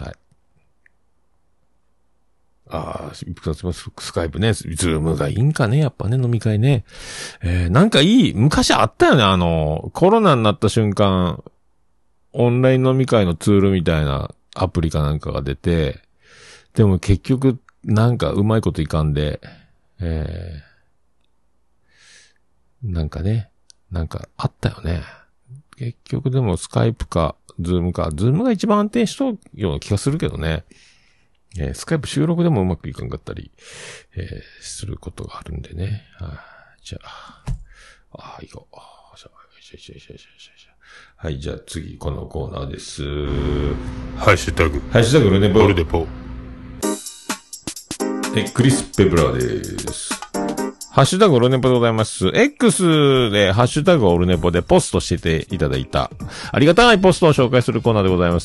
はい。ああ、スカイプね、ズームがいいんかね、やっぱね、飲み会ね。えー、なんかいい、昔あったよね、あの、コロナになった瞬間、オンライン飲み会のツールみたいなアプリかなんかが出て、でも結局、なんかうまいこといかんで、えー、なんかね、なんかあったよね。結局でもスカイプか、ズームか、ズームが一番安定しとるような気がするけどね。えー、スカイプ収録でもうまくいかんかったり、えー、することがあるんでね。はあ、じゃあ、ああ、いこう。はい、じゃあ次、このコーナーです。 ハッシュタグ。 ハッシュタグルネポ。 ルネポ。 え、クリス・ペブラです。ハッシュタグオルネポでございます。X でハッシュタグオルネポでポストしてていただいた、ありがたいポストを紹介するコーナーでございます。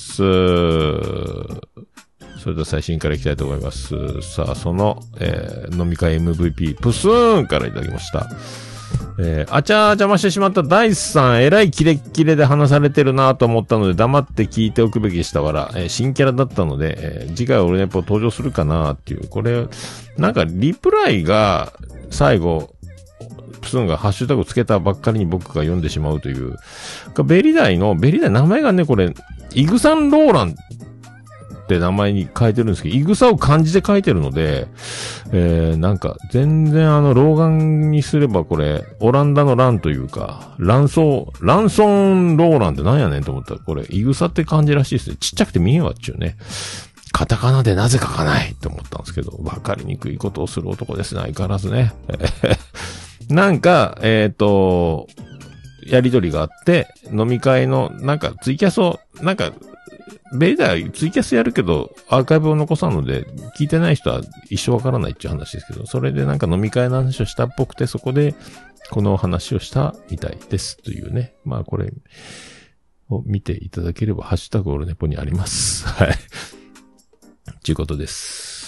それでは最新からいきたいと思います。さあ、その、えー、飲み会 エムブイピー、プスーンからいただきました。えー、あちゃー邪魔してしまったダイスさん、えらいキレッキレで話されてるなと思ったので黙って聞いておくべきでしたわら、えー、新キャラだったので、えー、次回オルネポ登場するかなっていう、これ、なんかリプライが最後、プスンがハッシュタグつけたばっかりに僕が読んでしまうという、ベリダイの、ベリダイ名前がね、これ、イグサンローランって名前に書いてるんですけど、イグサを漢字で書いてるので、えー、なんか、全然あの、老眼にすればこれ、オランダのランというか、ランソー、ランソンローランって何やねんと思ったら、これ、イグサって漢字らしいですね。ちっちゃくて見えんわっちゅうね。カタカナでなぜ書かないって思ったんですけど、わかりにくいことをする男ですね、相変わらずね。なんか、えっと、やりとりがあって、飲み会の、なんか、ツイキャスを、なんか、ベリダーツイキャスやるけど、アーカイブを残さんので、聞いてない人は一生わからないっていう話ですけど、それでなんか飲み会の話をしたっぽくて、そこで、この話をしたみたいですというね。まあこれを見ていただければ、ハッシュタグオルネポにあります。はい。ということです。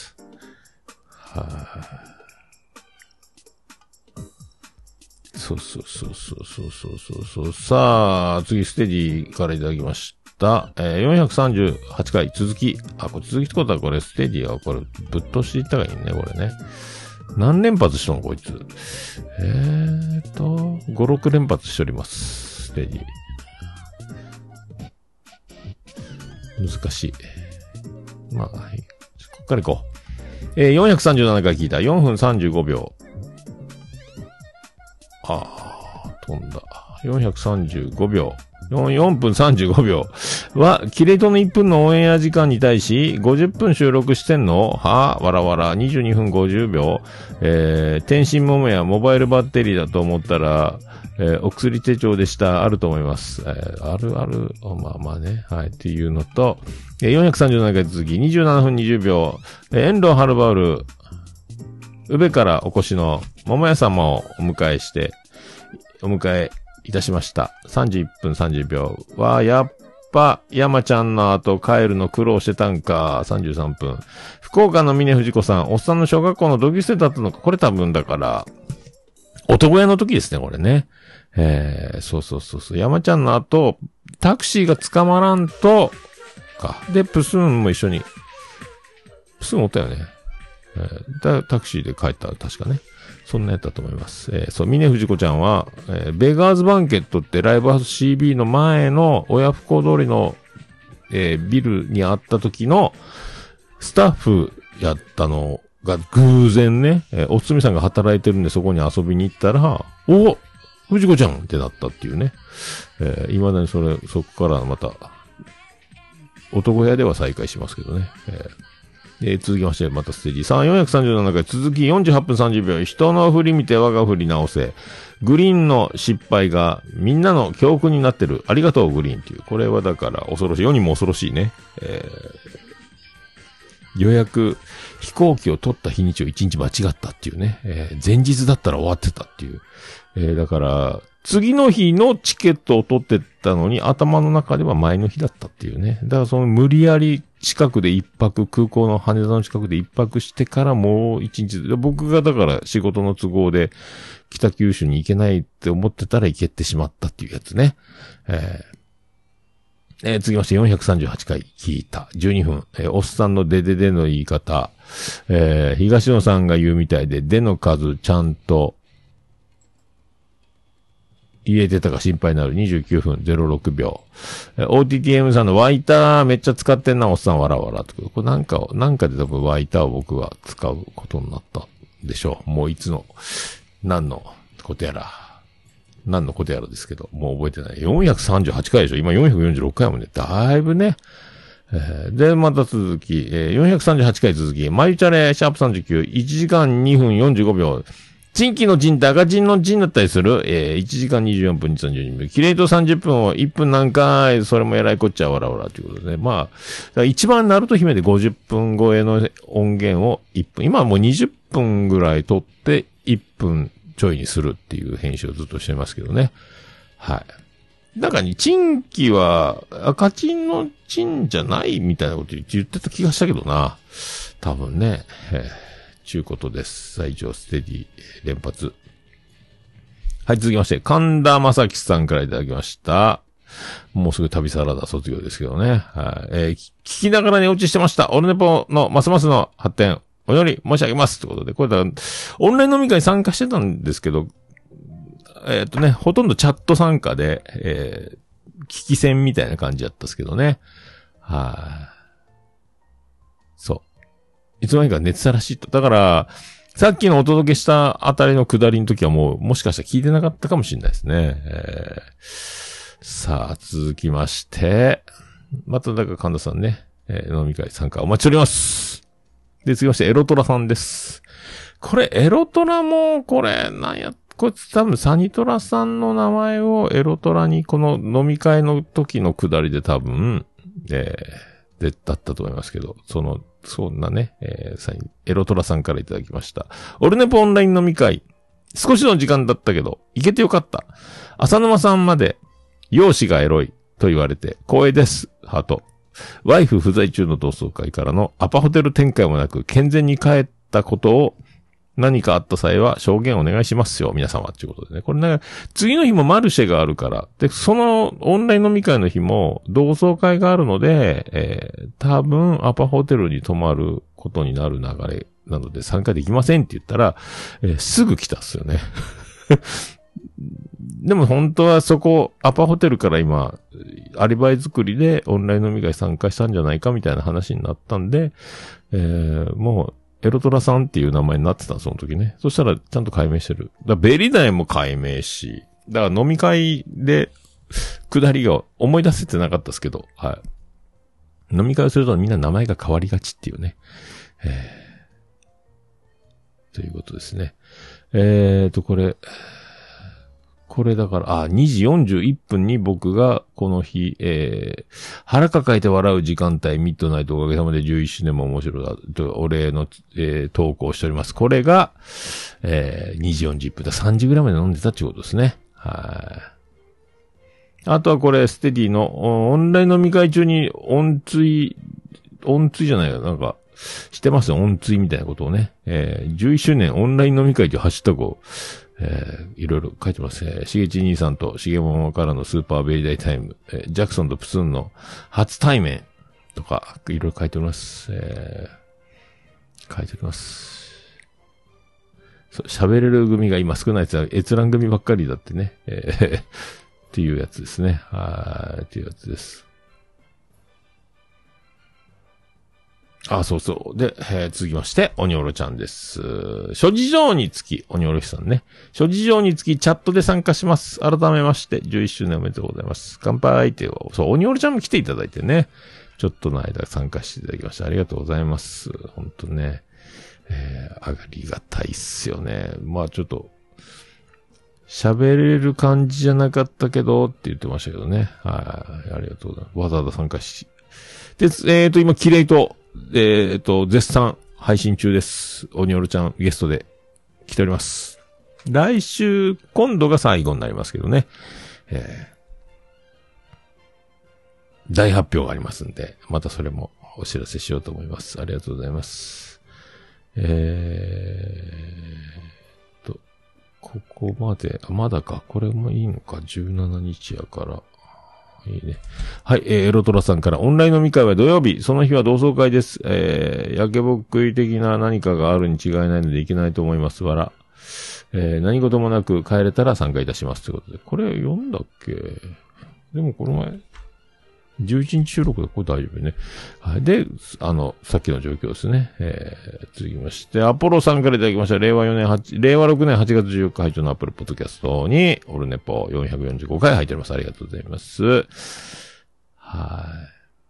はぁ。そうそうそうそうそうそうそう。さあ、次ステージからいただきました。えー、よんひゃくさんじゅうはちかい続き。あ、これ続きってことはこれステージはこれぶっ通していったがいいね、これね。何連発しとんこいつ。えーと、ご、ろく連発しております。ステージ。難しい。まあ、はい。こっから行こう。えー、よんひゃくさんじゅうななかい聞いた。よんぷんさんじゅうごびょう。あー、飛んだ。よんひゃくさんじゅうごびょう。よんぷんさんじゅうごびょうは、キレイトのいっぷんのオンエア時間に対し、ごじゅっぷん収録してんのはわらわら、にじゅうにふんごじゅうびょう。えー、天津桃やモバイルバッテリーだと思ったら、えー、お薬手帳でした、あると思います。えー、あるある、まあまあね、はい、っていうのと、えー、よんひゃくさんじゅうななかい続き、にじゅうななふんにじゅうびょう、えー、遠藤はるばうる、宇部からお越しの桃屋様をお迎えして、お迎え、いたしました。さんじゅういっぷんさんじゅうびょう。わー、やっぱ、山ちゃんの後帰るの苦労してたんか。さんじゅうさんぷん。福岡の峰藤子さん、おっさんの小学校の同級生だったのか。これ多分だから、男屋の時ですね、これね。えー、そうそうそうそう。山ちゃんの後、タクシーが捕まらんと、か。で、プスーンも一緒に。プスーンおったよね。えー、タクシーで帰った、確かね。そんなやったと思います。えー、そう、峰藤子ちゃんは、えー、ベガーズバンケットってライブハウス シービー の前の親不孝通りの、えー、ビルにあった時のスタッフやったのが偶然ね、えー、おつみさんが働いてるんでそこに遊びに行ったら、お藤子ちゃんってなったっていうね。えー、未だにそれ、そこからまた、男部屋では再開しますけどね。えーで、続きまして、またステージさん、よんひゃくさんじゅうななかい、続きよんじゅうはっぷんさんじゅうびょう、人の振り見て我が振り直せ。グリーンの失敗がみんなの教訓になってる。ありがとう、グリーンっていう。これはだから恐ろしい。世にも恐ろしいね。えー、予約、飛行機を取った日にちをいちにち間違ったっていうね。えー、前日だったら終わってたっていう。えー、だから、 次の日のチケットを取ってたのに、頭の中では前の日だったっていうね。だからその無理やり近くで一泊、空港の羽田の近くで一泊してからもう一日で、僕がだから仕事の都合で北九州に行けないって思ってたら行けてしまったっていうやつね。えーえー、続きましてよんひゃくさんじゅうはちかい聞いた。じゅうにふん。えー、おっさんのデデデの言い方。えー、東野さんが言うみたいで、デの数ちゃんと言えてたか心配になる。にじゅうきゅうふんゼロろくびょう。えー、オーティーティーエム さんのワイターめっちゃ使ってんな、おっさんわらわらと。これなんかを、なんかで多分ワイターを僕は使うことになったでしょう。もういつの、何のことやら。何のことやらですけど、もう覚えてない。よんひゃくさんじゅうはちかいでしょ。今よんひゃくよんじゅうろっかいもね。だいぶね。えー、で、また続き、えー、よんひゃくさんじゅうはちかい続き、マユチャレ、シャープさんじゅうきゅう、いちじかんにふんよんじゅうごびょう。チンキのチンって赤チンのチンだったりする。えー、いちじかんにじゅうよんぷんにさんじゅうにびょう。キレイとさんじゅっぷんをいっぷん何回、それも偉いこっちゃわらわらということでね。まあ、一番ナルト姫でごじゅっぷん超えの音源をいっぷん。今はもうにじゅっぷんぐらい撮っていっぷんちょいにするっていう編集をずっとしてますけどね。はい。なんかに、チンキは、赤チンのチンじゃないみたいなこと言ってた気がしたけどな。多分ね。えー、ちゅうことです。最上ステディ連発。はい、続きまして、神田正輝さんからいただきました。もうすぐ旅サラダ卒業ですけどね。はい。えー、聞きながら寝落ちしてました。オルネポのますますの発展、お祈り申し上げます。ということで、これだ、オンライン飲み会参加してたんですけど、えっとね、ほとんどチャット参加で、えー、聞き戦みたいな感じだったですけどね。はい、そう。いつの間にか寝てたらしいと。だから、さっきのお届けしたあたりの下りの時はもう、もしかしたら聞いてなかったかもしれないですね。えー、さあ、続きまして、まただから神田さんね、えー、飲み会参加お待ちしております。で、続きまして、エロトラさんです。これ、エロトラも、これ、なんや、これ多分サニトラさんの名前をエロトラにこの飲み会の時の下りで多分、えー、で、だったと思いますけど、その、そんなね、えー、サニ、エロトラさんからいただきました。オルネポオンライン飲み会、少しの時間だったけど、行けてよかった。浅沼さんまで、容姿がエロいと言われて、光栄です。ハート。ワイフ不在中の同窓会からのアパホテル展開もなく、健全に帰ったことを、何かあった際は証言お願いしますよ、皆様っていうことでね。これね、次の日もマルシェがあるから。で、そのオンライン飲み会の日も同窓会があるので、えー、多分アパホテルに泊まることになる流れなので参加できませんって言ったら、えー、すぐ来たっすよね。でも本当はそこ、アパホテルから今、アリバイ作りでオンライン飲み会参加したんじゃないかみたいな話になったんで、えー、もう、エロトラさんっていう名前になってたその時ね。そしたらちゃんと解明してる。だからベリダイも解明し、だから飲み会で、下りが思い出せてなかったですけど、はい。飲み会をするとみんな名前が変わりがちっていうね。えー、ということですね。えーと、これ、これだから、あ、にじよんじゅういっぷんに僕がこの日、えー、腹抱えて笑う時間帯、ミッドナイトおかげさまでじゅういっしゅうねんも面白いだと、お礼の、えー、投稿しております。これが、えー、にじよんじゅういっぷんだ。さんじぐらいまで飲んでたってことですね。はい。あとはこれ、ステディの、オンライン飲み会中に、音追、音追じゃないよ。なんか、してますよ。音追みたいなことをね。えー、じゅういっしゅうねんオンライン飲み会というハッシュタグを、えー、いろいろ書いてますね。しげち兄さんとしげももからのスーパーベリーダイタイム、えー、ジャクソンとプスンの初対面とか、いろいろ書いております。えー、書いております。そう、喋れる組が今少ないやつは閲覧組ばっかりだってね。えー、っていうやつですね。はい、っていうやつです。あ、そうそう。で、えー、続きまして、おにおろちゃんです。諸事情につき、おにおろしさんね。諸事情につき、チャットで参加します。改めまして、じゅういっしゅうねんおめでとうございます。乾杯って、そう、おにおろちゃんも来ていただいてね。ちょっとの間参加していただきました。ありがとうございます。ほんとね。えー、ありがたいっすよね。まあちょっと、喋れる感じじゃなかったけど、って言ってましたけどね。はい。ありがとうございます。わざわざ参加し。で、えーと、今、キレイと、えーと、絶賛配信中です。おにおろちゃんゲストで来ております。 来週、今度が最後になりますけどね。えー、大発表がありますんで、またそれもお知らせしようと思います。ありがとうございます。えーと、ここまで、あ、まだか、これもいいのか、じゅうしちにちやから。いいね。はい、えー、エロトラさんから、オンライン飲み会は土曜日、その日は同窓会です。えー、焼けぼっくい的な何かがあるに違いないのでいけないと思います。わら。えー、何事もなく帰れたら参加いたします。ということで。これ読んだっけ？でもこの前、じゅういちにち収録でこれ大丈夫ね。はい。で、あの、さっきの状況ですね。えー、続きまして、アポロさんからいただきました。れいわよねんはち、れいわろくねんはちがつじゅうよっか配信のアップルポッドキャストに、オルネポよんひゃくよんじゅうごかい入っております。ありがとうございます。はい。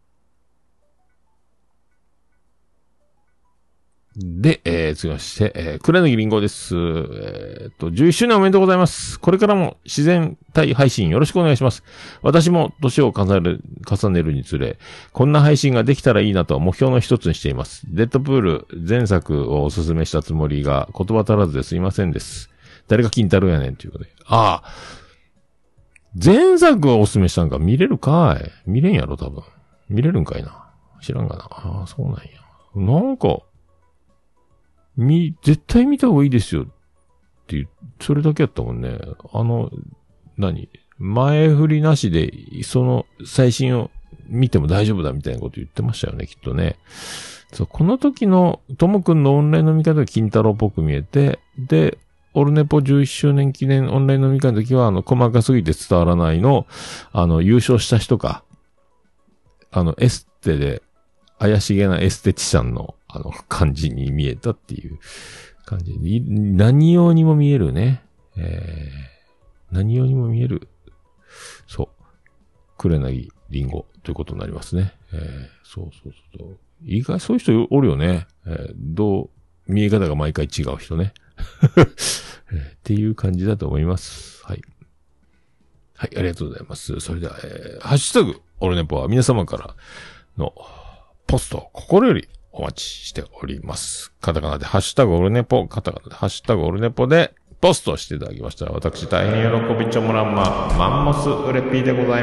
で、えー、続きまして、えー、黒柳りんごです。えー、っと、じゅういっしゅうねんおめでとうございます。これからも自然体配信よろしくお願いします。私も年を重ねる、重ねるにつれ、こんな配信ができたらいいなと目標の一つにしています。デッドプール前作をおすすめしたつもりが言葉足らずですいませんです。誰が金太郎やねんということで。ああ。前作をおすすめしたんか見れるかい？見れんやろ多分。見れるんかいな。知らんがな。ああ、そうなんや。なんか、み、絶対見た方がいいですよっていう、それだけやったもんね。あの、何？前振りなしで、その最新を見ても大丈夫だみたいなこと言ってましたよね、きっとね。そう、この時の、ともくんのオンライン飲み会では金太郎っぽく見えて、で、オルネポじゅういっしゅうねん記念オンライン飲み会の時は、あの、細かすぎて伝わらないの、あの、優勝した人か、あの、エステで、怪しげなエステティシャンの、あの、感じに見えたっていう感じで、何用にも見えるね。えー、何用にも見える。そう。黒柳りんごということになりますね。えー、そうそうそう。意外、そういう人おるよね。えー、どう、見え方が毎回違う人ね。えー、っていう感じだと思います。はい。はい、ありがとうございます。それでは、えー、ハッシュタグ、オルネポは皆様からのポスト、心よりお待ちしております。カタカナでハッシュタグオルネポ、カタカナでハッシュタグオルネポでポストしていただきましたら、私大変喜びちょもらんま、マンモスウレピーでござい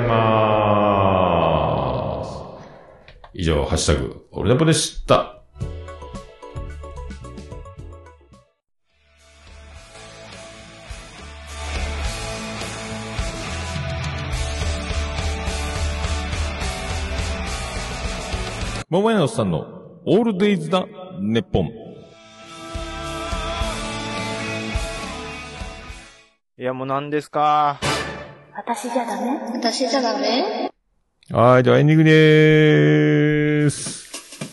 ます。以上、ハッシュタグオルネポでした。桃屋のおっさんのオールデイズだネッポン。 いやもう何ですか。 私じゃダメ？私じゃダメ？ はい、ではエンディングでーす。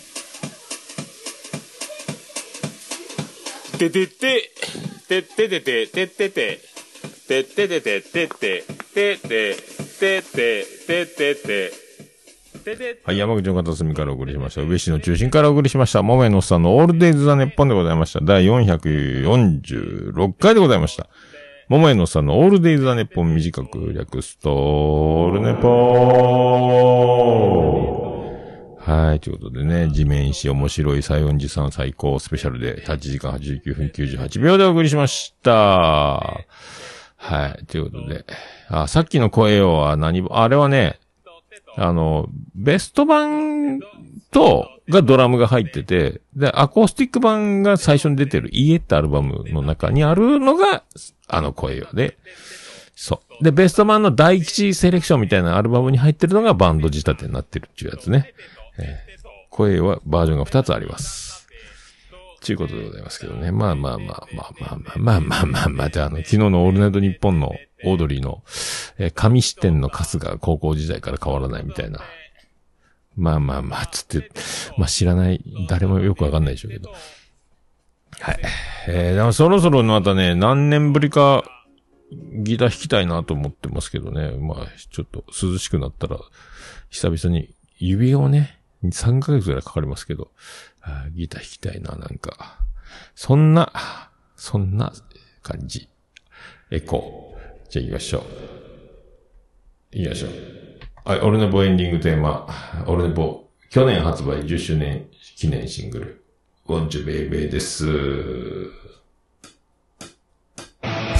ててて、てててて、ててて、てててて、ててて、ててて、ててて、てはい、山口の片隅からお送りしました。上市の中心からお送りしました。桃屋のおっさんのオールデイズ・ザ・ネッポンでございました。だいよんひゃくよんじゅうろっかいでございました。桃屋のおっさんのオールデイズ・ザ・ネッポン短く略すと、オールネポー。はい、ということでね、地面師面白い西園寺さん最高スペシャルではちじかんはちじゅうきゅうふんきゅうじゅうはちびょうでお送りしました。はい、ということで。あ、さっきの声は何、あれはね、あの、ベスト版と、がドラムが入ってて、で、アコースティック版が最初に出てる家ってアルバムの中にあるのが、あの声よで、そう。で、ベスト版の第一セレクションみたいなアルバムに入ってるのがバンド仕立てになってるっていうやつね。えー、声はバージョンがふたつあります。ということでございますけどね。まあまあまあまあまあまあまあまあまあまあ、じゃああの、昨日のオールナイトニッポンのオードリーの、えー、上支店の春日高校時代から変わらないみたいな。まあまあまあ、つって、まあ知らない、誰もよくわかんないでしょうけど。はい。えー、でもそろそろまたね、何年ぶりかギター弾きたいなと思ってますけどね。まあ、ちょっと涼しくなったら、久々に指をね、さんかげつぐらいかかりますけど、ギター弾きたいな、なんか。そんな、そんな感じ。エコー。じゃあ行きましょう。行きましょう。はい、オルネポエンディングテーマ。オルネポ、去年発売じゅっしゅうねん記念シングル。ウォンチュベイベーです。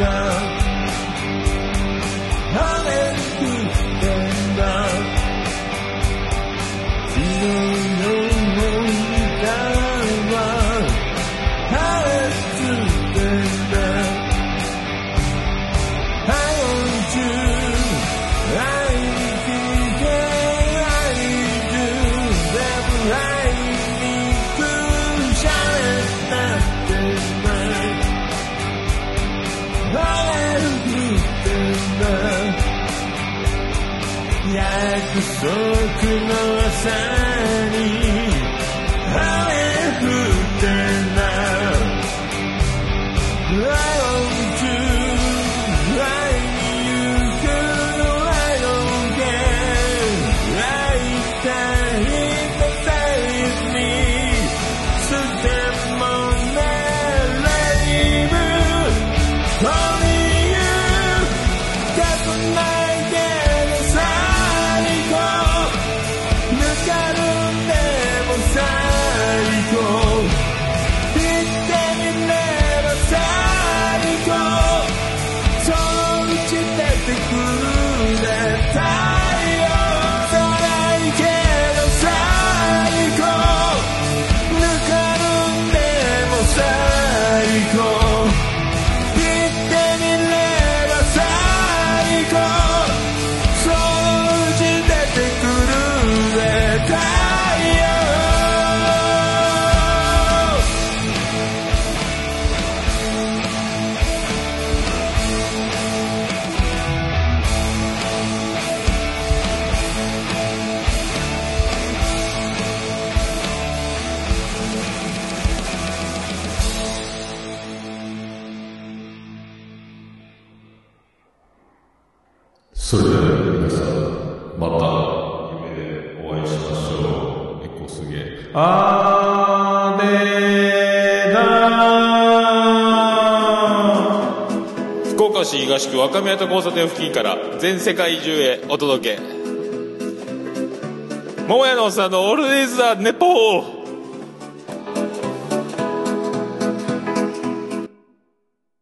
約束の朝に雨降ってな I want to I need you I don't care 会いたいの Save me 捨てもね Leave Only you たくないけどさそれでは皆さん、また夢でお会いしましょう。エコスゲ。あーでーだー。 福岡市東区若宮と交差点付近から全世界中へお届け。桃屋のおっさんのオールディーズ・ザ・ネポー。